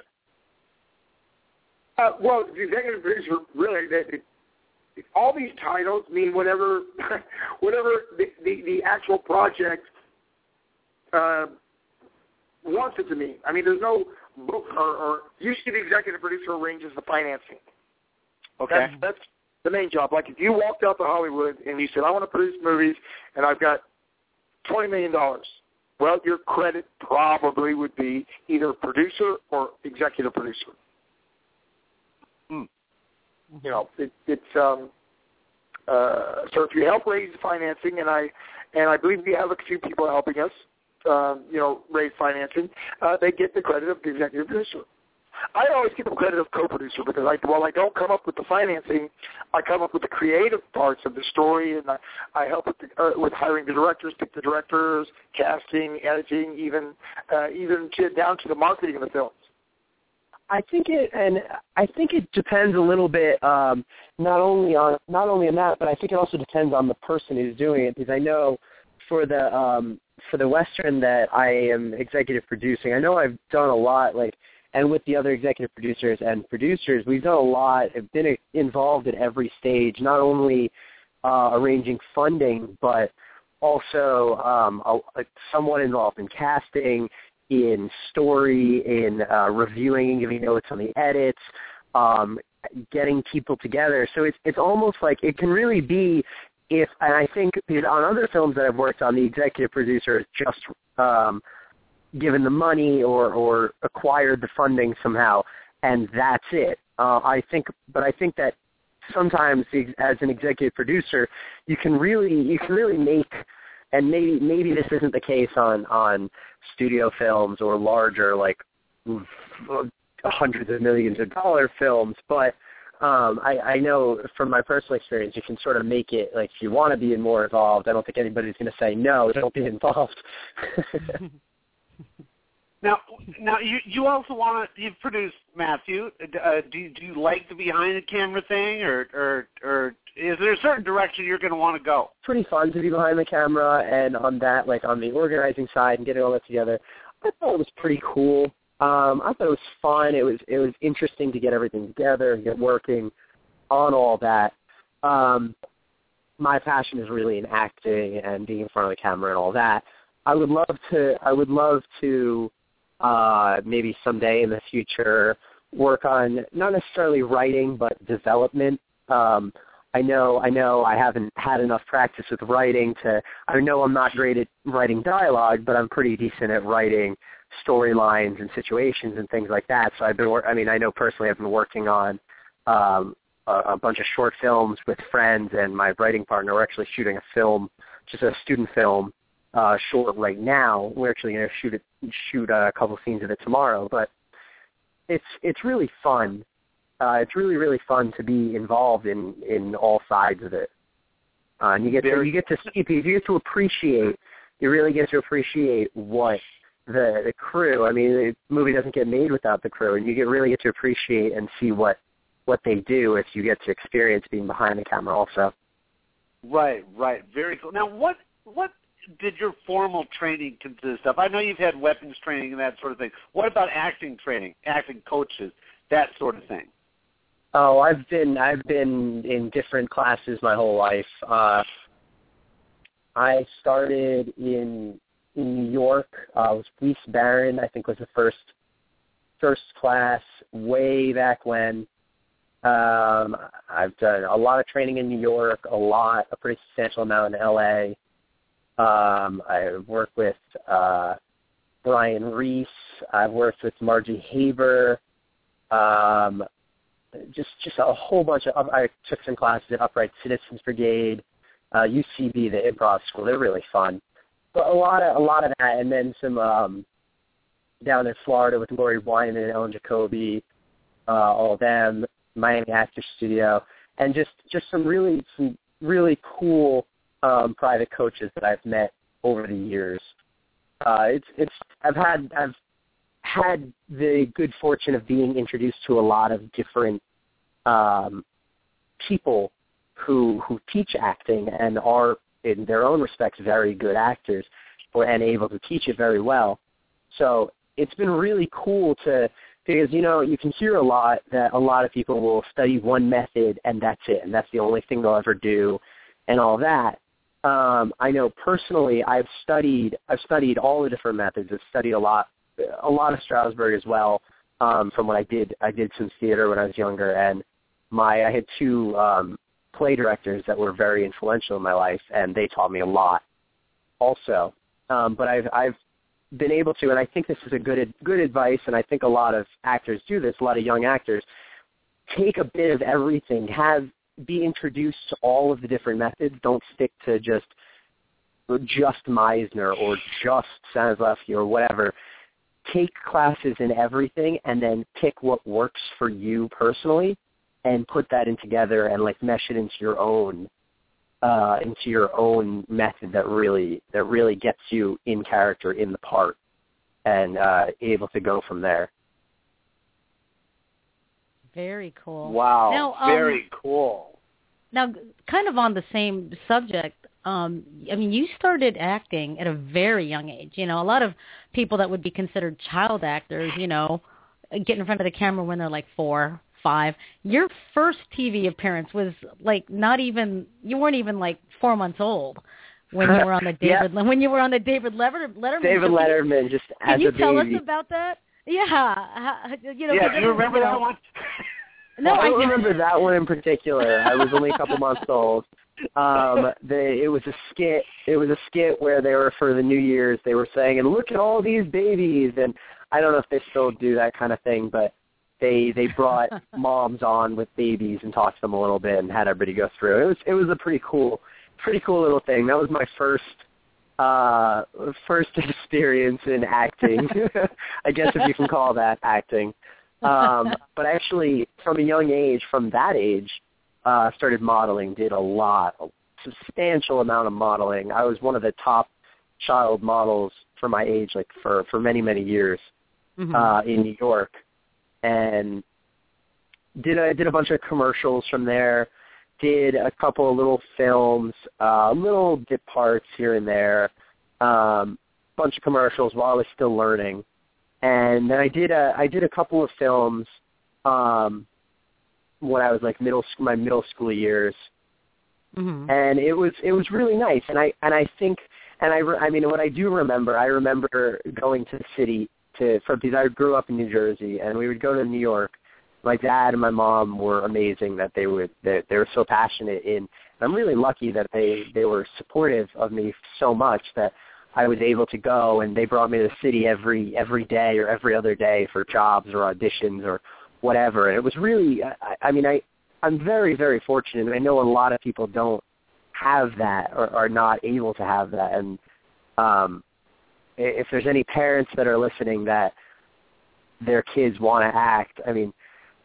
Uh, well, the executive producer, really, they, they, all these titles mean whatever, whatever the, the, the actual project uh, wants it to mean. I mean, there's no book or, or usually the executive producer arranges the financing.
Okay.
That's, that's the main job. Like if you walked out to Hollywood and you said, I want to produce movies and I've got twenty million dollars, well, your credit probably would be either producer or executive producer.
Mm.
You know, it, it's um, uh, so if you help raise financing, and I and I believe we have a few people helping us, um, you know, raise financing, uh, they get the credit of the executive producer. I always give them credit of co-producer because I, while I don't come up with the financing, I come up with the creative parts of the story, and I, I help with, the, uh, with hiring the directors, pick the directors, casting, editing, even uh, even to, down to the marketing of the films.
I think it, and I think it depends a little bit, um, not only on not only on that, but I think it also depends on the person who's doing it. Because I know for the um, for the Western that I am executive producing, I know I've done a lot, like, and with the other executive producers and producers, we've done a lot. Have been involved at every stage, not only uh, arranging funding, but also um, a, somewhat involved in casting, in story, in uh, reviewing and giving notes on the edits, um, getting people together. So it's it's almost like it can really be if, and I think on other films that I've worked on, the executive producer has just um, given the money or, or acquired the funding somehow, and that's it. Uh, I think, but I think that sometimes as an executive producer, you can really you can really make. And maybe maybe this isn't the case on, on studio films or larger, like hundreds of millions of dollar films, but um, I, I know from my personal experience, you can sort of make it, like, if you want to be more involved, I don't think anybody's going to say, no, don't be involved.
Now, now you you also want to, you've produced, Matthew, uh, do, you, do you like the behind-the-camera thing, or, or, or is there a certain direction you're going to want to go?
Pretty fun to be behind the camera, and on that, like on the organizing side and getting all that together, I thought it was pretty cool. Um, I thought it was fun. It was it was interesting to get everything together and get working on all that. Um, my passion is really in acting and being in front of the camera and all that. I would love to. I would love to. Uh, maybe someday in the future, work on not necessarily writing, but development. Um, I know, I know, I haven't had enough practice with writing to. I know I'm not great at writing dialogue, but I'm pretty decent at writing storylines and situations and things like that. So I've been. I mean, I know personally, I've been working on um, a, a bunch of short films with friends, and my writing partner. We're actually shooting a film, just a student film. Uh, short right now. We're actually going to shoot it, shoot a couple scenes of it tomorrow. But it's it's really fun. Uh, it's really really fun to be involved in, in all sides of it. Uh, and you get to you get to see you get to appreciate. You really get to appreciate what the the crew. I mean, the movie doesn't get made without the crew, and you get really get to appreciate and see what what they do if you get to experience being behind the camera also.
Right, right, very cool. Now, what what did your formal training consist of? I know you've had weapons training and that sort of thing. What about acting training, acting coaches, that sort of thing?
Oh, I've been I've been in different classes my whole life. Uh, I started in in New York. Uh, it was Reese Barron, I think, was the first first class way back when. Um, I've done a lot of training in New York, a lot, a pretty substantial amount in L A. Um, I've worked with uh, Brian Reese. I've worked with Margie Haber. Um, just just a whole bunch of. I took some classes at Upright Citizens Brigade, uh, U C B, the improv school. They're really fun. But a lot of a lot of that, and then some um, down in Florida with Lori Wyman and Ellen Jacoby, uh, all of them. Miami Actors Studio, and just just some really some really cool. Um, private coaches that I've met over the years. Uh, it's it's I've had I've had the good fortune of being introduced to a lot of different um, people who who teach acting and are in their own respects, very good actors or, and able to teach it very well. So it's been really cool to, because, you know, you can hear a lot that a lot of people will study one method and that's it, and that's the only thing they'll ever do and all that. Um, I know personally I've studied I've studied all the different methods. I've studied a lot a lot of Strasberg as well um, from what I did. I did some theater when I was younger, and my I had two um, play directors that were very influential in my life, and they taught me a lot also. Um, but I've I've been able to, and I think this is a good good advice, and I think a lot of actors do this, a lot of young actors, take a bit of everything, have be introduced to all of the different methods. Don't stick to just just Meisner or just Stanislavski or whatever. Take classes in everything and then pick what works for you personally and put that in together and like mesh it into your own uh, into your own method that really that really gets you in character in the part and uh, able to go from there.
Very cool.
Wow,
now, um,
very cool.
Now, kind of on the same subject, um, I mean, you started acting at a very young age. You know, a lot of people that would be considered child actors, you know, get in front of the camera when they're like four, five. Your first T V appearance was like not even, you weren't even like four months old when you were on the David, yeah. when you were on the David Letterman.
David
so
Letterman, just as a baby.
Can you tell us about that? Yeah, you know.
Yeah, do you remember
you know,
that one?
No, well, I don't remember that one in particular. I was only a couple months old. Um, they, it was a skit. It was a skit where they were for the New Year's. They were saying, "And look at all these babies." And I don't know if they still do that kind of thing, but they they brought moms on with babies and talked to them a little bit and had everybody go through. It was it was a pretty cool, pretty cool little thing. That was my first. Uh, first experience in acting, I guess if you can call that acting. Um, but actually, from a young age, from that age, uh, started modeling, did a lot, a substantial amount of modeling. I was one of the top child models for my age, like for, for many, many years mm-hmm. uh, in New York. And did a, did a bunch of commercials from there. Did a couple of little films, uh, little dip parts here and there, um, bunch of commercials while I was still learning, and then I did a I did a couple of films um, when I was like middle my middle school years, mm-hmm. and it was it was really nice, and I and I think and I re, I mean what I do remember I remember going to the city to for because I grew up in New Jersey, and we would go to New York. My dad and my mom were amazing that they would that they were so passionate in. I'm really lucky that they, they were supportive of me so much that I was able to go, and they brought me to the city every every day or every other day for jobs or auditions or whatever. And it was really, I, I mean, I I'm very very fortunate, and I know a lot of people don't have that or are not able to have that. And um, if there's any parents that are listening that their kids want to act, I mean.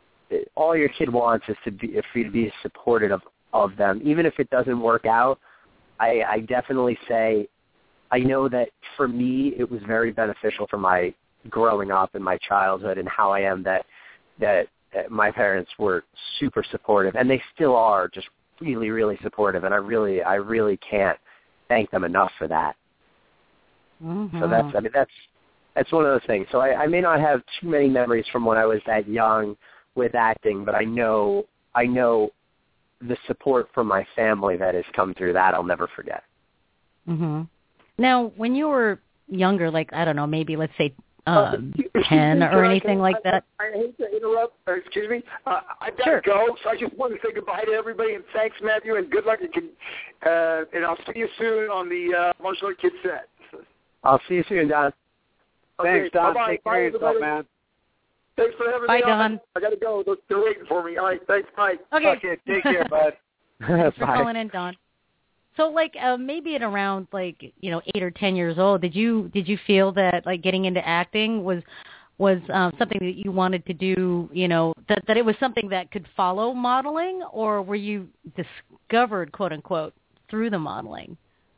All your kid wants is to be for you to be supportive of, of them. Even if it doesn't work out, I, I definitely say I know that for me it was very beneficial for my growing up and my childhood and how I am that that my parents were super supportive, and they still are just really, really supportive, and I really I really can't thank them enough for that. Mm-hmm. So that's I mean that's that's one of those things. So I, I may not have too many memories from when I was that young with acting, but I know I know the support from my family that has come through that I'll never forget.
Mm-hmm. Now, when you were younger, like I don't know, maybe let's say uh, ten or anything like that.
I, I hate to interrupt. Or excuse me. Uh, I've got
sure.
to go, so I just want to say goodbye to everybody and thanks, Matthew, and good luck. You can, uh, and I'll see you soon on the uh, Martial Art Kid set.
I'll see you soon, Don.
Thanks,
okay,
Don.
bye-bye.
Take care of yourself, man.
Thanks for having
bye,
me
Don.
on. I got to go. They're, they're waiting for me. All right, thanks. Bye.
Okay.
Okay, take care, bud.
Thanks for
Bye.
calling in, Don. So, like, uh, maybe at around, like, you know, eight or ten years old, did you did you feel that, like, getting into acting was was um, something that you wanted to do, you know, that, that it was something that could follow modeling, or were you discovered, quote, unquote, through the modeling?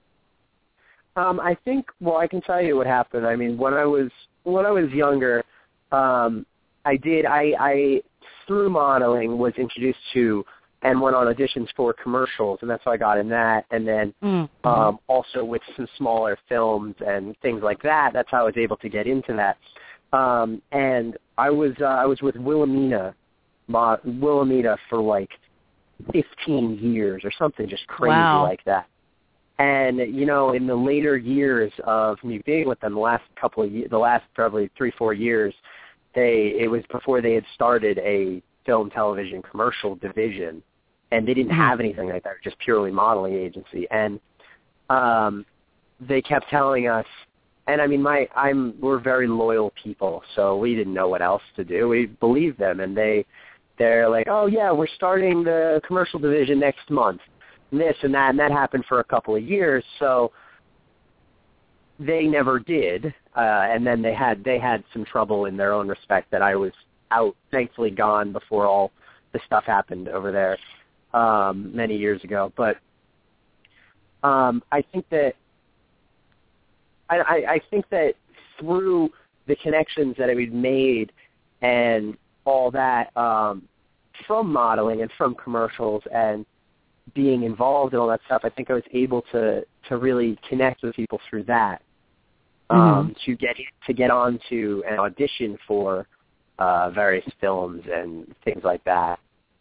Um, I think, well, I can tell you what happened. I mean, when I was when I was younger, um, I did, I, I, through modeling, was introduced to and went on auditions for commercials, and that's how I got in that. And then
mm-hmm.
um, also with some smaller films and things like that, that's how I was able to get into that. Um, and I was uh, I was with Wilhelmina, Ma, Wilhelmina for like fifteen years or something, just crazy
wow.
like that. And you know, in the later years of me being with them, the last couple of years, the last probably three four years, they it was before they had started a film, television, commercial division, and they didn't have anything like that, just purely modeling agency. And um, they kept telling us. And I mean, my I'm we're very loyal people, so we didn't know what else to do. We believed them, and they they're like, oh yeah, we're starting the commercial division next month, and this and that, and that happened for a couple of years. So they never did, uh, and then they had they had some trouble in their own respect that I was out, thankfully gone before all the stuff happened over there um, many years ago. But um, I think that. I, I think that through the connections that we've made and all that um, from modeling and from commercials and being involved in all that stuff, I think I was able to, to really connect with people through that um,
mm-hmm.
to get to get onto an audition for uh, various films and things like that.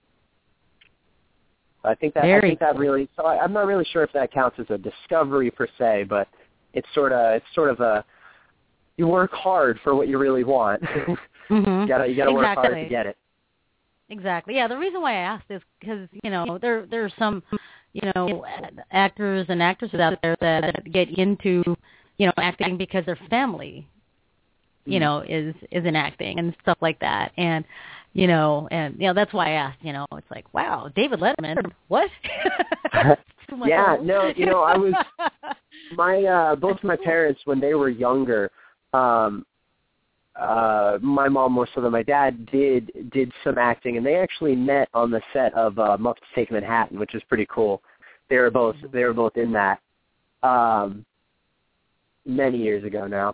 I think that
Very
I think that really. So I, I'm not really sure if that counts as a discovery per se, but it's sort of it's sort of a you work hard for what you really want.
mm-hmm.
you gotta you gotta
exactly.
work hard to get it.
Exactly. Yeah. The reason why I asked is because you know there there are some you know actors and actresses out there that get into you know acting because their family you know is is in acting and stuff like that, and you know and you know that's why I asked. You know, it's like, wow, David Letterman, what?
Yeah, no, you know, I was my uh, both my parents when they were younger. Um, uh, my mom more so than my dad did did some acting, and they actually met on the set of uh, Muppets Take Manhattan, which is pretty cool. They were both they were both in that um, many years ago now.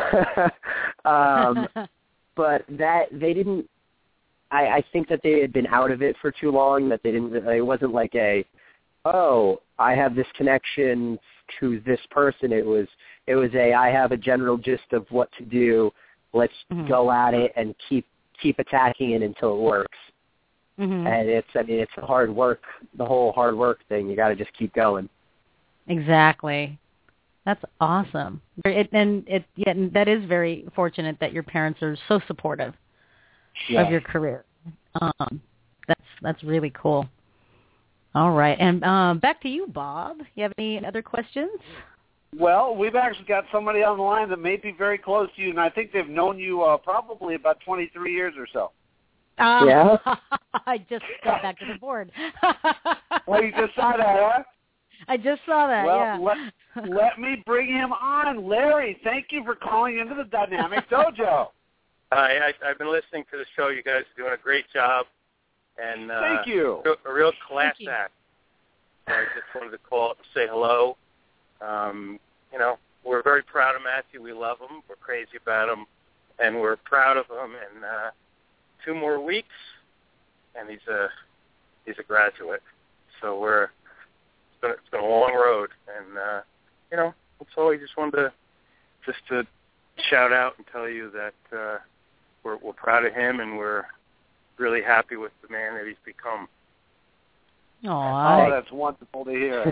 um, but that they didn't. I, I think that they had been out of it for too long. That they didn't. It wasn't like a oh, I have this connection to this person. It was it was a I have a general gist of what to do. Let's mm-hmm. go at it and keep keep attacking it until it works.
Mm-hmm.
And it's I mean it's the hard work, the whole hard work thing. You got to just keep going.
Exactly. That's awesome. It, and it yeah, that is very fortunate that your parents are so supportive
yeah.
of your career. Um, that's that's really cool. All right. And um, back to you, Bob. You have any other questions?
Well, we've actually got somebody on the line that may be very close to you, and I think they've known you uh, probably about twenty-three years or so.
Um,
yeah?
I just got back to the board.
Well, you just saw that, huh?
I just saw that,
well,
yeah.
let, let me bring him on. Larry, thank you for calling into the Dynamic Dojo.
Hi, I, I've been listening to the show. You guys are doing a great job. And uh,
thank you.
A real class
you.
act. I just wanted to call up and say hello. Um, you know, we're very proud of Matthew. We love him. We're crazy about him. And we're proud of him. And uh, two more weeks, and he's a he's a graduate. So we're it's been, it's been a long road. And, uh, you know, that's all. I just wanted to just to shout out and tell you that uh, we're, we're proud of him, and we're really happy with the man that he's become.
Aww.
Oh, that's wonderful to hear.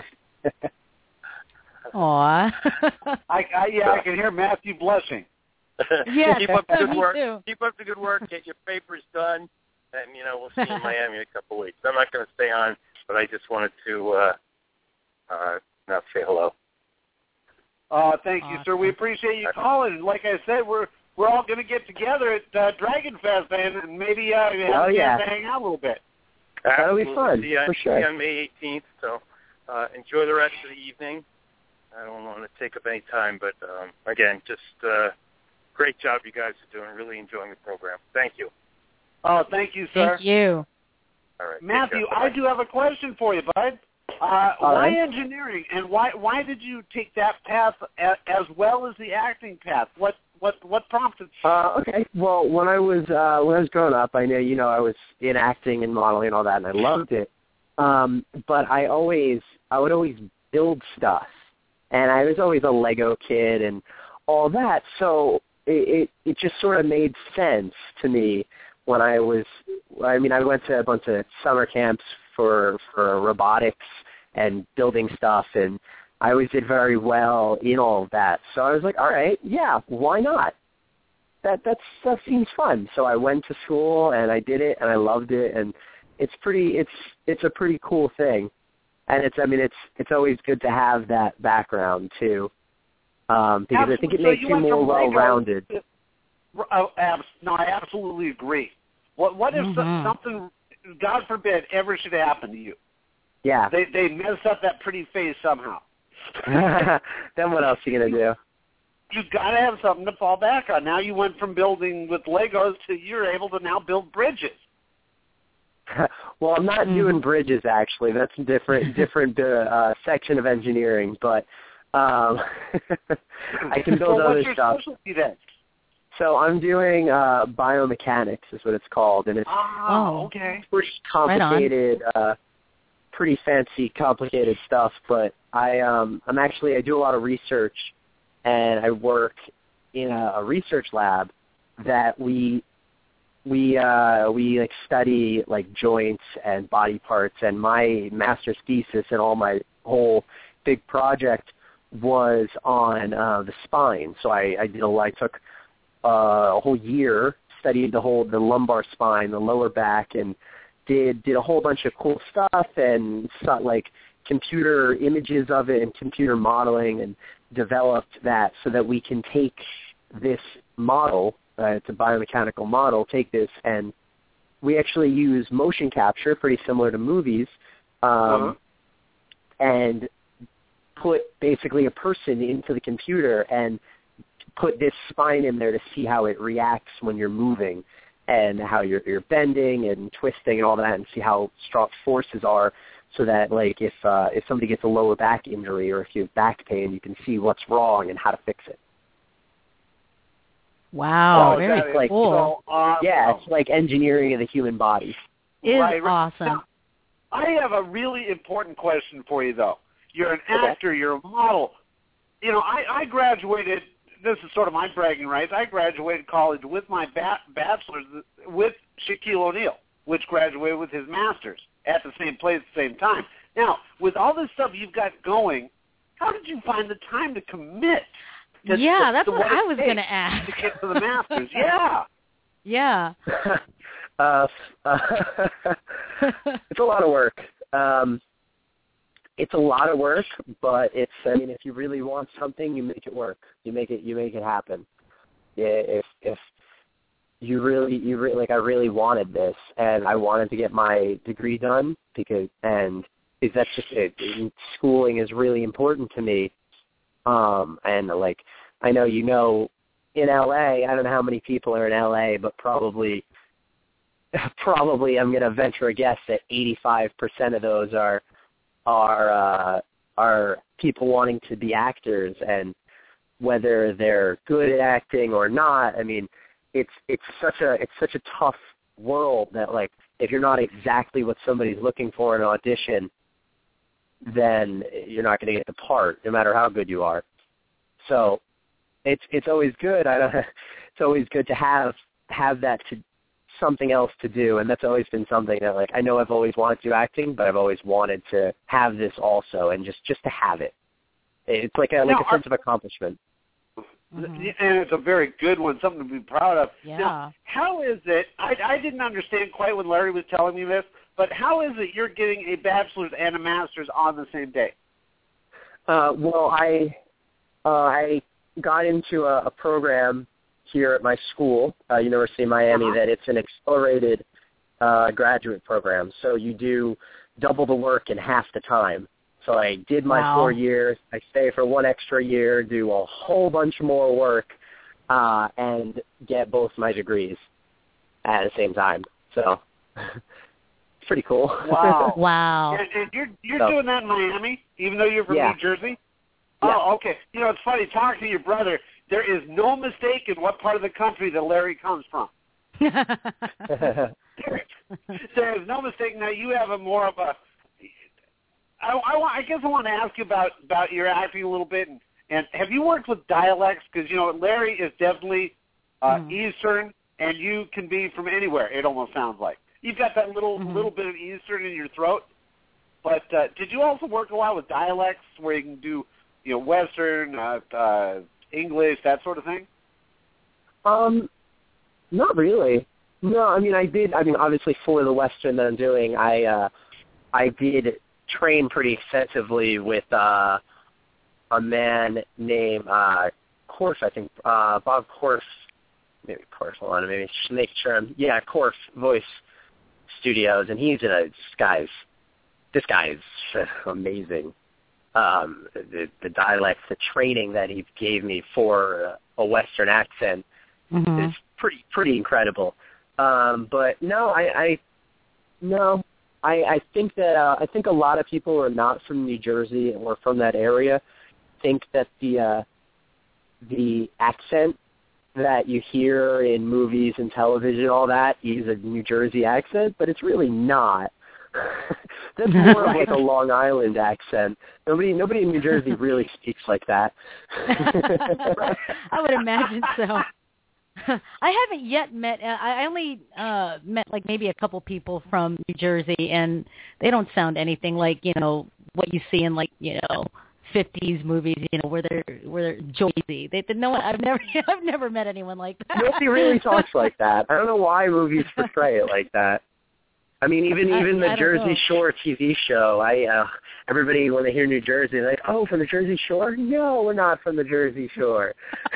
Aww.
I, I, yeah, I can hear Matthew blushing.
Yes,
keep up the good
me
work.
too.
Keep up the good work. Get your papers done, and you know we'll see you in Miami in a couple of weeks. I'm not going to stay on, but I just wanted to uh, uh, not say hello.
Uh, thank you,
Awesome.
sir. We appreciate you calling. Like I said, we're we're all going to get together at uh, Dragon Fest and, and maybe uh, have
oh,
a
yeah.
chance to hang out a little bit.
That'll be
Absolutely.
fun,
See you,
for
see
sure.
you on May eighteenth. So uh, enjoy the rest of the evening. I don't want to take up any time, but um, again, just uh, great job you guys are doing. Really enjoying the program. Thank you.
Oh, thank you, sir.
Thank you.
All right,
Matthew,
I
I do have a question for you, bud. Uh, why
right.
engineering, and why why did you take that path as, as well as the acting path? What what what prompted?
Uh, okay. Well, when I was uh, when I was growing up, I knew you know I was in acting and modeling and all that, and I loved it. Um, but I always, I would always build stuff, and I was always a Lego kid and all that. So it, it, it just sort of made sense to me when I was, I mean, I went to a bunch of summer camps for for robotics and building stuff, and I always did very well in all of that. So I was like, all right, yeah, why not? That that's, that seems fun. So I went to school and I did it and I loved it, and it's pretty it's it's a pretty cool thing. And it's I mean it's it's always good to have that background too, um, because
absolutely.
I think it
so
makes
you,
you more well rounded.
Oh, abs- no, I absolutely agree. What what if
Mm-hmm.
something, God forbid, ever should happen to you?
Yeah.
They they mess up that pretty face somehow.
Then what else are you gonna do?
You've got to have something to fall back on. Now you went from building with Legos to you're able to now build bridges.
Well, I'm not
Mm-hmm.
doing bridges actually. That's a different different uh, section of engineering, but um, I can build
well,
other
what's your
stuff.
specialty then?
So I'm doing uh, biomechanics is what it's called, and it's
Oh, okay.
pretty complicated, uh, pretty fancy, complicated stuff. But I um, I'm actually I do a lot of research, and I work in a, a research lab that we we uh, we like study like joints and body parts. And my master's thesis and all my whole big project was on uh, the spine. So I, I did a I took uh, a whole year, studied the whole the lumbar spine, the lower back, and did did a whole bunch of cool stuff and saw, like computer images of it and computer modeling, and developed that so that we can take this model, uh, it's a biomechanical model, take this and we actually use motion capture, pretty similar to movies, um, uh-huh. and put basically a person into the computer and put this spine in there to see how it reacts when you're moving and how you're, you're bending and twisting and all that, and see how strong forces are, so that like if uh, if somebody gets a lower back injury or if you have back pain, you can see what's wrong and how to fix it.
Wow,
oh,
very
that is
cool.
So awesome.
Yeah, it's like engineering of the human body.
Is
right.
awesome.
Now, I have a really important question for you, though. You're an
Okay.
actor. You're a model. You know, I, I graduated. This is sort of my bragging rights. I graduated college with my ba- bachelor's with Shaquille O'Neal, which graduated with his master's at the same place at the same time. Now, with all this stuff you've got going, how did you find the time to commit? To,
yeah,
to,
that's
to
what,
what
I
it
was
takes
going to ask.
To get to the master's, yeah.
Yeah.
uh, uh, it's a lot of work. Um, it's a lot of work, but it's. I mean, if you really want something, you make it work. You make it. You make it happen. Yeah. If if you really, you really like, I really wanted this, and I wanted to get my degree done because, and because that's just it. Schooling is really important to me. Um, and like, I know you know, in L A, I don't know how many people are in L A, but probably, probably I'm going to venture a guess that eighty-five percent of those are, are, uh, are people wanting to be actors, and whether they're good at acting or not, I mean, it's, it's such a, it's such a tough world that like, if you're not exactly what somebody's looking for in an audition, then you're not going to get the part, no matter how good you are. So it's it's always good. I don't. It's always good to have have that to something else to do, and that's always been something that like I know I've always wanted to do acting, but I've always wanted to have this also, and just, just to have it. It's like a like
now,
a sense of accomplishment.
Mm-hmm.
And it's a very good one, something to be proud of.
Yeah.
Now, how is it, I, I didn't understand quite when Larry was telling me this, but how is it you're getting a bachelor's and a master's on the same day?
Uh, well, I uh, I got into a, a program here at my school, uh, University of Miami,
uh-huh.
that it's an accelerated uh, graduate program. So you do double the work in half the time. So I did my
Wow.
four years. I stay for one extra year, do a whole bunch more work, uh, and get both my degrees at the same time. So it's pretty cool.
Wow.
Wow.
And, and you're you're
So-
doing that in Miami, even though you're from
Yeah.
New Jersey?
Yeah.
Oh, okay. You know, it's funny, talking to your brother, there is no mistake in what part of the country that Larry comes from. there, there is no mistake. Now, you have a more of a I, I, I guess I want to ask you about, about your acting a little bit. And, and have you worked with dialects? Because, you know, Larry is definitely uh, mm. Eastern, and you can be from anywhere, it almost sounds like. You've got that little mm-hmm. little bit of Eastern in your throat. But uh, did you also work a lot with dialects where you can do, you know, Western, uh, uh, English, that sort of thing?
Um, not really. No, I mean, I did, I mean, obviously for the Western that I'm doing, I, uh, I did train pretty extensively with uh, a man named uh, Korf, I think, uh, Bob Korf, maybe Korf, hold on, maybe just make sure I'm, yeah, Korf Voice Studios, and he's a, this guy's, this guy is amazing. Um, the, the dialects, the training that he gave me for a Western accent mm-hmm. is pretty, pretty incredible. Um, but no, I, I no, I, I think that uh, I think a lot of people who are not from New Jersey or from that area think that the uh, the accent that you hear in movies and television, all that, is a New Jersey accent, but it's really not. That's more of like a Long Island accent. Nobody, nobody in New Jersey really speaks like that.
I would imagine so. I haven't yet met. I only uh, met like maybe a couple people from New Jersey, and they don't sound anything like you know what you see in like you know fifties movies. You know where they're where they're Joyzy. They, they no one. I've never I've never met anyone like that.
Nobody really talks like that. I don't know why movies portray it like that. I mean, even even the Jersey know. Shore T V show. I uh, everybody when they hear New Jersey, they're like, "Oh, from the Jersey Shore? No, we're not from the Jersey Shore."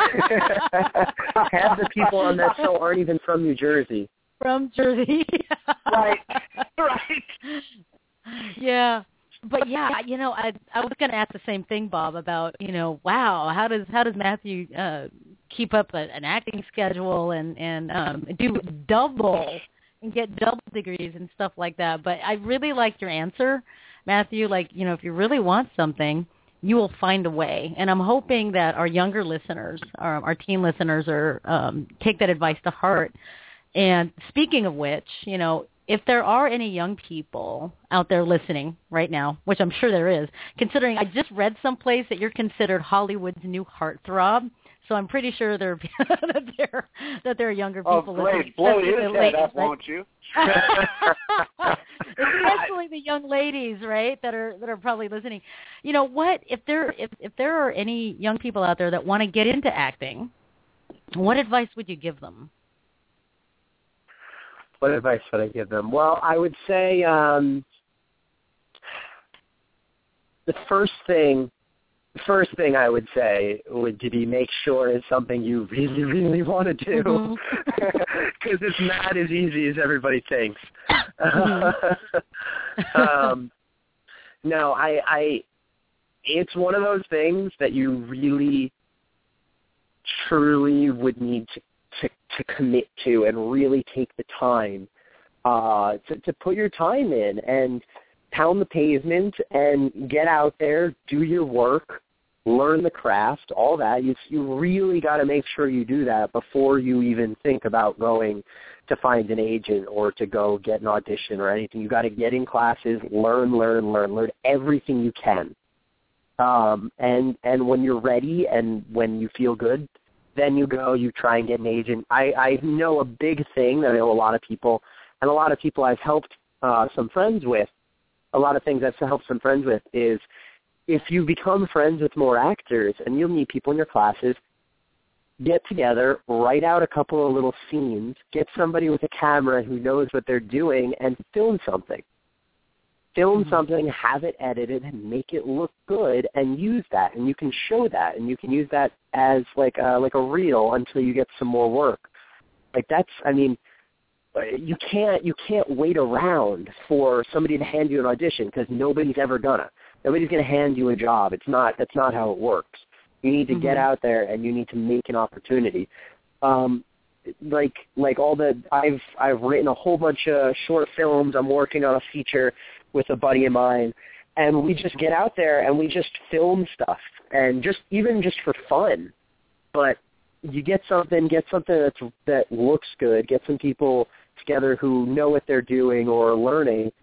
Half the people on that show aren't even from New Jersey.
From Jersey,
right? Right.
Yeah, but yeah, you know, I I was going to ask the same thing, Bob, about you know, wow, how does how does Matthew uh, keep up a, an acting schedule and and um, do double. And get double degrees and stuff like that. But I really liked your answer, Matthew. Like, you know, if you really want something, you will find a way. And I'm hoping that our younger listeners, our, our teen listeners, are um, take that advice to heart. And speaking of which, you know, if there are any young people out there listening right now, which I'm sure there is, considering I just read someplace that you're considered Hollywood's new heartthrob. So I'm pretty sure there that there that there are younger people
oh,
listening.
Blow his head
ladies,
up,
right?
won't you?
Especially the young ladies, right? That are that are probably listening. You know what? If there if if there are any young people out there that want to get into acting, what advice would you give them?
What advice would I give them? Well, I would say um, the first thing. First thing I would say would be make sure it's something you really, really want to do, because mm-hmm. it's not as easy as everybody thinks. Mm-hmm. um, no, I, I, it's one of those things that you really, truly would need to, to, to commit to and really take the time uh, to, to put your time in and pound the pavement and get out there, do your work, learn the craft, all that. You, you really got to make sure you do that before you even think about going to find an agent or to go get an audition or anything. You got to get in classes, learn, learn, learn, learn everything you can. Um, and, and when you're ready and when you feel good, then you go, you try and get an agent. I, I know a big thing that I know a lot of people, and a lot of people I've helped uh, some friends with, a lot of things I've helped some friends with is if you become friends with more actors and you'll meet people in your classes, get together, write out a couple of little scenes, get somebody with a camera who knows what they're doing, and film something. Film mm-hmm. something, have it edited, and make it look good, and use that. And you can show that, and you can use that as like a, like a reel until you get some more work. Like that's, I mean, you can't you can't wait around for somebody to hand you an audition because nobody's ever gonna. Nobody's going to hand you a job. It's not. That's not how it works. You need to mm-hmm. get out there and you need to make an opportunity. Um, like like all the I've I've written a whole bunch of short films. I'm working on a feature with a buddy of mine, and we just get out there and we just film stuff, and just even just for fun. But you get something, get something that's that looks good. Get some people together who know what they're doing or are learning.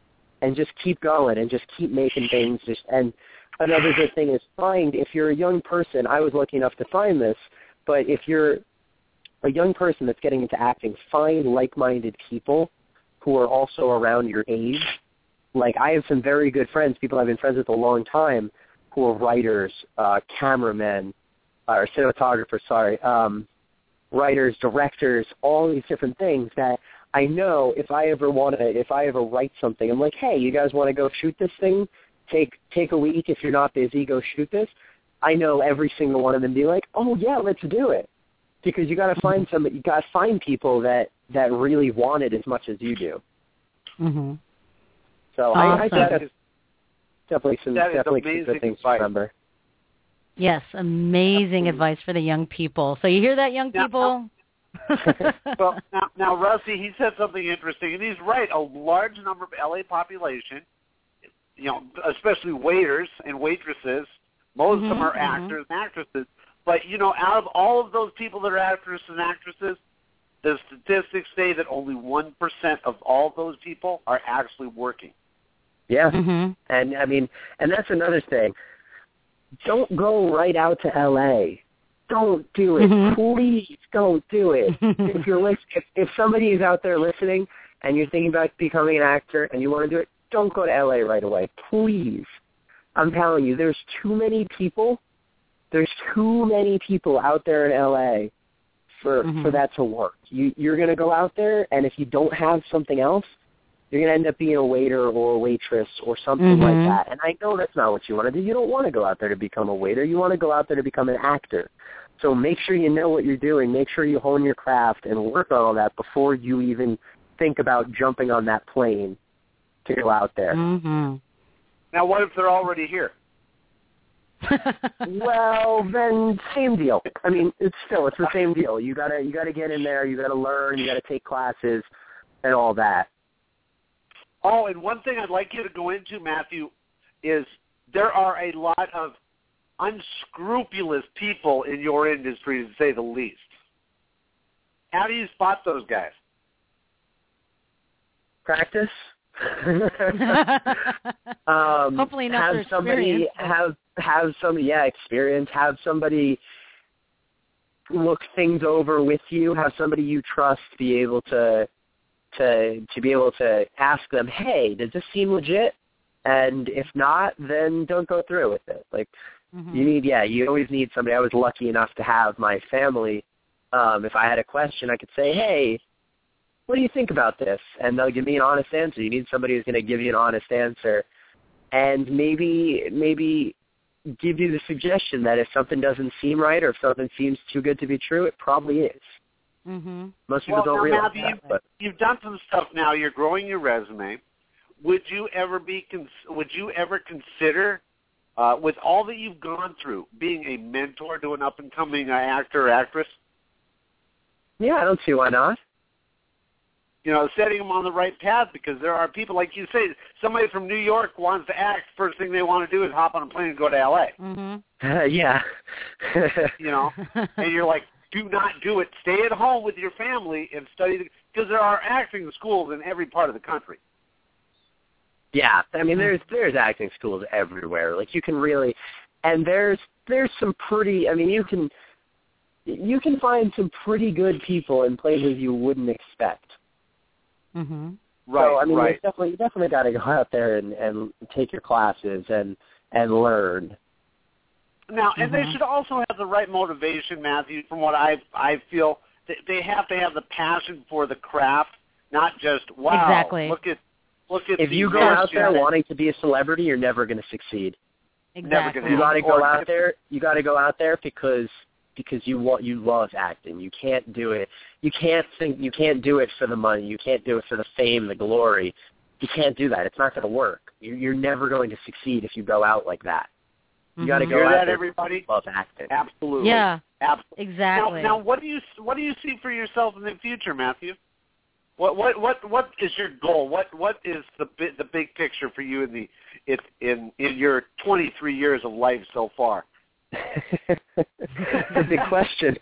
and just keep going and just keep making things. Just and another good thing is find, if you're a young person, I was lucky enough to find this, but if you're a young person that's getting into acting, find like-minded people who are also around your age. Like, I have some very good friends, people I've been friends with a long time, who are writers, uh, cameramen, or cinematographers, sorry, um, writers, directors, all these different things that I know if I ever want to, if I ever write something, I'm like, hey, you guys want to go shoot this thing? Take take a week if you're not busy, go shoot this. I know every single one of them be like, oh yeah, let's do it, because you got to find some, you got to find people that that really want it as much as you do.
Mm-hmm.
So
awesome.
I, I think that's definitely some
that
definitely some
amazing
good things
advice.
to remember.
Yes, amazing advice for the young people. So you hear that, young
Now,
people?
well, now, now, Rusty, he said something interesting, and he's right. A large number of L A population, you know, especially waiters and waitresses, most
mm-hmm,
of them are
mm-hmm.
actors and actresses. But, you know, out of all of those people that are actors and actresses, the statistics say that only one percent of all those people are actually working.
Yeah,
mm-hmm.
and I mean, and that's another thing. Don't go right out to L A. Don't do it.
Mm-hmm.
Please don't do it. if you're list- if, if somebody is out there listening and you're thinking about becoming an actor and you want to do it, don't go to L A right away. Please. I'm telling you, there's too many people. There's too many people out there in L A for
mm-hmm.
for that to work. You, you're going to go out there, and if you don't have something else, you're going to end up being a waiter or a waitress or something
mm-hmm.
like that. And I know that's not what you want to do. You don't want to go out there to become a waiter. You want to go out there to become an actor. So make sure you know what you're doing. Make sure you hone your craft and work on all that before you even think about jumping on that plane to go out there.
Mm-hmm.
Now, what if they're already here?
Well, then same deal. I mean, it's still it's the same deal. You gotta you gotta get in there. You gotta learn. You gotta take classes and all that.
Oh, and one thing I'd like you to go into, Matthew, is there are a lot of unscrupulous people in your industry, to say the least. How do you spot those guys?
Practice. um,
Hopefully not
have
their
somebody
experience.
have have somebody yeah experience. Have somebody look things over with you. Have somebody you trust be able to to to be able to ask them, hey, does this seem legit? And if not, then don't go through with it. Like mm-hmm. you need yeah you always need somebody. I was lucky enough to have my family. Um, if I had a question, I could say, hey, what do you think about this? And they'll give me an honest answer. You need somebody who's going to give you an honest answer, and maybe maybe give you the suggestion that if something doesn't seem right or if something seems too good to be true, it probably is.
Mm-hmm.
Most people
well,
don't
now,
realize
Matthew,
that.
You've,
but.
you've done some stuff now. You're growing your resume. Would you ever be? Cons- would you ever consider, uh, with all that you've gone through, being a mentor to an up-and-coming uh, actor or actress?
Yeah, I don't see why not.
You know, setting them on the right path, because there are people, like you say, somebody from New York wants to act, first thing they want to do is hop on a plane and go to L A.
Mm-hmm.
Uh, yeah.
You know, and you're like, do not do it. Stay at home with your family and study, because there are acting schools in every part of the country.
Yeah, I mean, there's there's acting schools everywhere. Like, you can really, and there's there's some pretty, I mean, you can you can find some pretty good people in places you wouldn't expect.
Mm-hmm.
Right,
so, I mean,
right.
you definitely, you definitely got to go out there and, and take your classes and, and learn.
Now, and
Mm-hmm.
they should also have the right motivation, Matthew, from what I I feel. They have to have the passion for the craft, not just, wow,
exactly.
look at look at
If
the
you go out there
mansion.
wanting to be a celebrity, you're never going to succeed.
Exactly.
Never
You got to go
Or-
out there. You got to go out there because because you want you love acting. You can't do it. You can't think. You can't do it for the money. You can't do it for the fame, the glory. You can't do that. It's not going to work. You're, you're never going to succeed if you go out like that. You
Mm-hmm.
got to go
Hear
out
that,
there
everybody?
because you love acting.
Absolutely.
Yeah.
Absolutely.
Exactly.
Now, now, what do you what do you see for yourself in the future, Matthew? What what what what is your goal? What what is the bi- the big picture for you in the in in, in your twenty-three years of life so far?
That's a big question.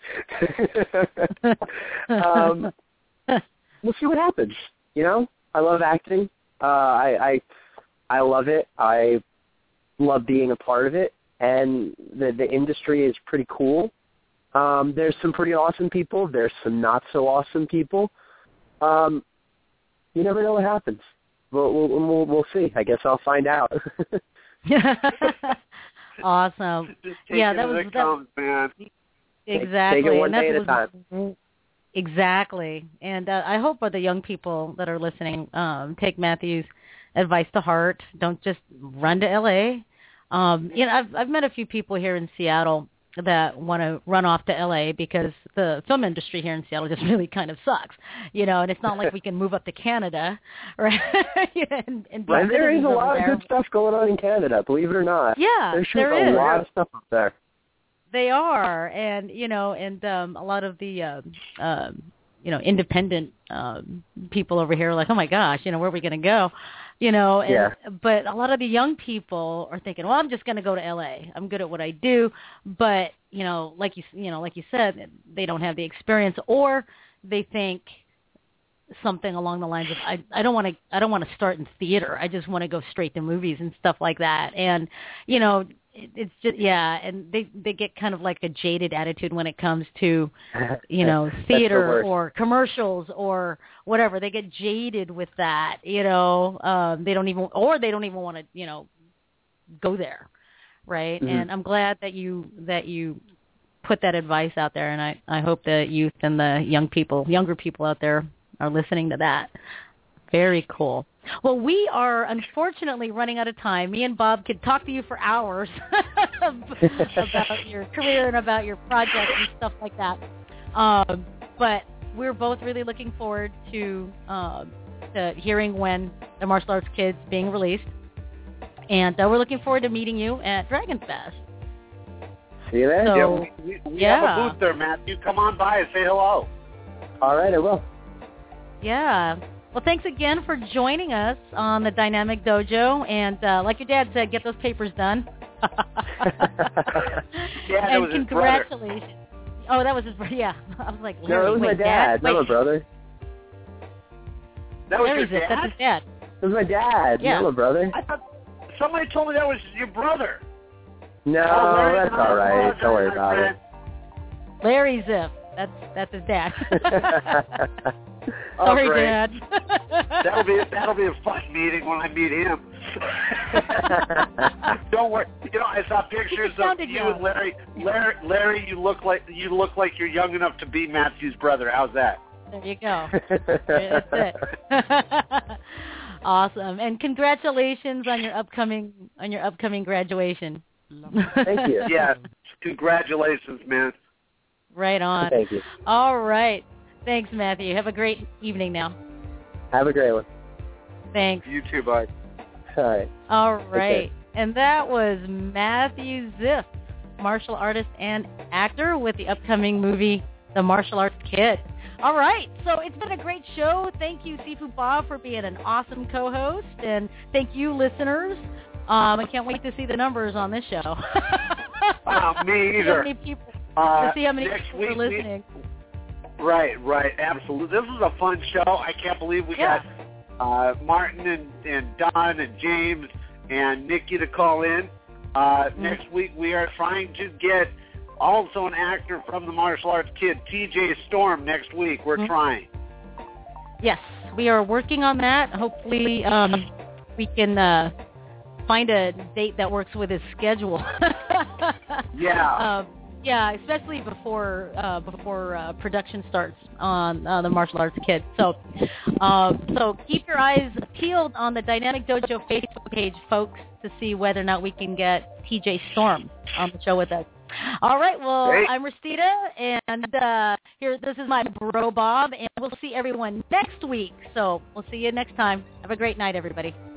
um, we'll see what happens. You know, I love acting. Uh, I, I I love it. I love being a part of it, and the the industry is pretty cool. Um, there's some pretty awesome people. There's some not so awesome people. Um, you never know what happens. We'll, we'll, we'll, we'll see. I guess I'll find out.
Awesome.
Just take
Yeah,
it
that
as
was
it
that,
comes, man.
exactly.
Take it one
and
day at a
was,
time.
Exactly. And uh, I hope the young people that are listening um, take Matthew's advice to heart. Don't just run to L A. Um, you know, I've I've met a few people here in Seattle that want to run off to L A because the film industry here in Seattle just really kind of sucks, you know, and it's not like we can move up to Canada, right? and, and be
Right, there is a
citizens
lot
over
of
there.
good stuff going on in Canada, believe it or not.
Yeah,
They're shooting
there
a
is.
lot of stuff up there.
They are, and you know, and um, a lot of the, um, um, you know, independent um, people over here are like, oh my gosh, you know, where are we going to go? You know, and,
Yeah.
but a lot of the young people are thinking, well, I'm just going to go to L A. I'm good at what I do, but you know, like you, you know, like you said, they don't have the experience, or they think something along the lines of, I, I don't want to, I don't want to start in theater. I just want to go straight to movies and stuff like that. And you know, it, it's just yeah, and they they get kind of like a jaded attitude when it comes to, you know, theater or commercials or whatever. They get jaded with that, you know. Um, they don't even, or they don't even want to, you know, go there, right?
Mm-hmm.
And I'm glad that you that you put that advice out there, and I I hope the youth and the young people, younger people out there are listening to that. Very cool. Well, we are unfortunately running out of time. Me and Bob could talk to you for hours about your career and about your projects and stuff like that. Um, but we're both really looking forward to, um, to hearing when the Martial Arts Kid's being released. And uh, we're looking forward to meeting you at Dragon Fest.
See you there.
So,
Yeah, we, we, we
yeah.
have a booth there, Matthew. Come on by and say hello.
All right, I will.
Yeah. Well, thanks again for joining us on the Dynamic Dojo. And uh, like your dad said, get those papers done.
Yeah, that
and
was his brother.
congratulations. Oh, that was his brother. Yeah. I was like,
No,
Larry,
it was
wait,
my dad,
Wait,
not my brother.
That was
Larry's
your
it.
dad?
That's his dad.
It was my dad,
Yeah.
not my brother.
I thought somebody told me that was your brother.
No,
Oh, Larry,
that's
no,
all right.
no,
Don't worry
my
about
friend.
it.
Larry Ziff. That's that's his dad.
Oh,
Sorry,
great.
Dad.
That'll be that'll be a fun meeting when I meet him. Don't worry. You know, I saw pictures of
sounded
you
young.
and Larry. Larry, Larry, you look like you look like you're young enough to be Matthew's brother. How's that?
There you go. That's it. Awesome, and congratulations on your upcoming on your upcoming graduation.
Thank you.
Yeah, congratulations, man.
Right on.
Thank you.
All right. Thanks, Matthew. Have a great evening now.
Have a great one.
Thanks.
You too, bud.
All right.
All right. And that was Matthew Ziff, martial artist and actor with the upcoming movie, The Martial Arts Kid. All right. So it's been a great show. Thank you, Sifu Bob, for being an awesome co-host. And thank you, listeners. Um, I can't wait to see the numbers on this show.
Uh, me
See how
either.
many people,
Uh,
to see how many
next
people
week
are listening.
We, right, right, absolutely. This is a fun show. I can't believe we
Yeah.
got uh, Martin and, and Don and James and Nikki to call in. Uh,
Mm-hmm.
Next week we are trying to get also an actor from the Martial Arts Kid, T J Storm, next week. We're
Mm-hmm.
trying.
Yes, we are working on that. Hopefully um, we can uh, find a date that works with his schedule.
Yeah.
Um, yeah, especially before uh, before uh, production starts on uh, the Martial Arts Kid. So, um, so keep your eyes peeled on the Dynamic Dojo Facebook page, folks, to see whether or not we can get T J Storm on the show with us. All right. Well,
Great.
I'm Restita, and uh, here this is my bro Bob, and we'll see everyone next week. So we'll see you next time. Have a great night, everybody.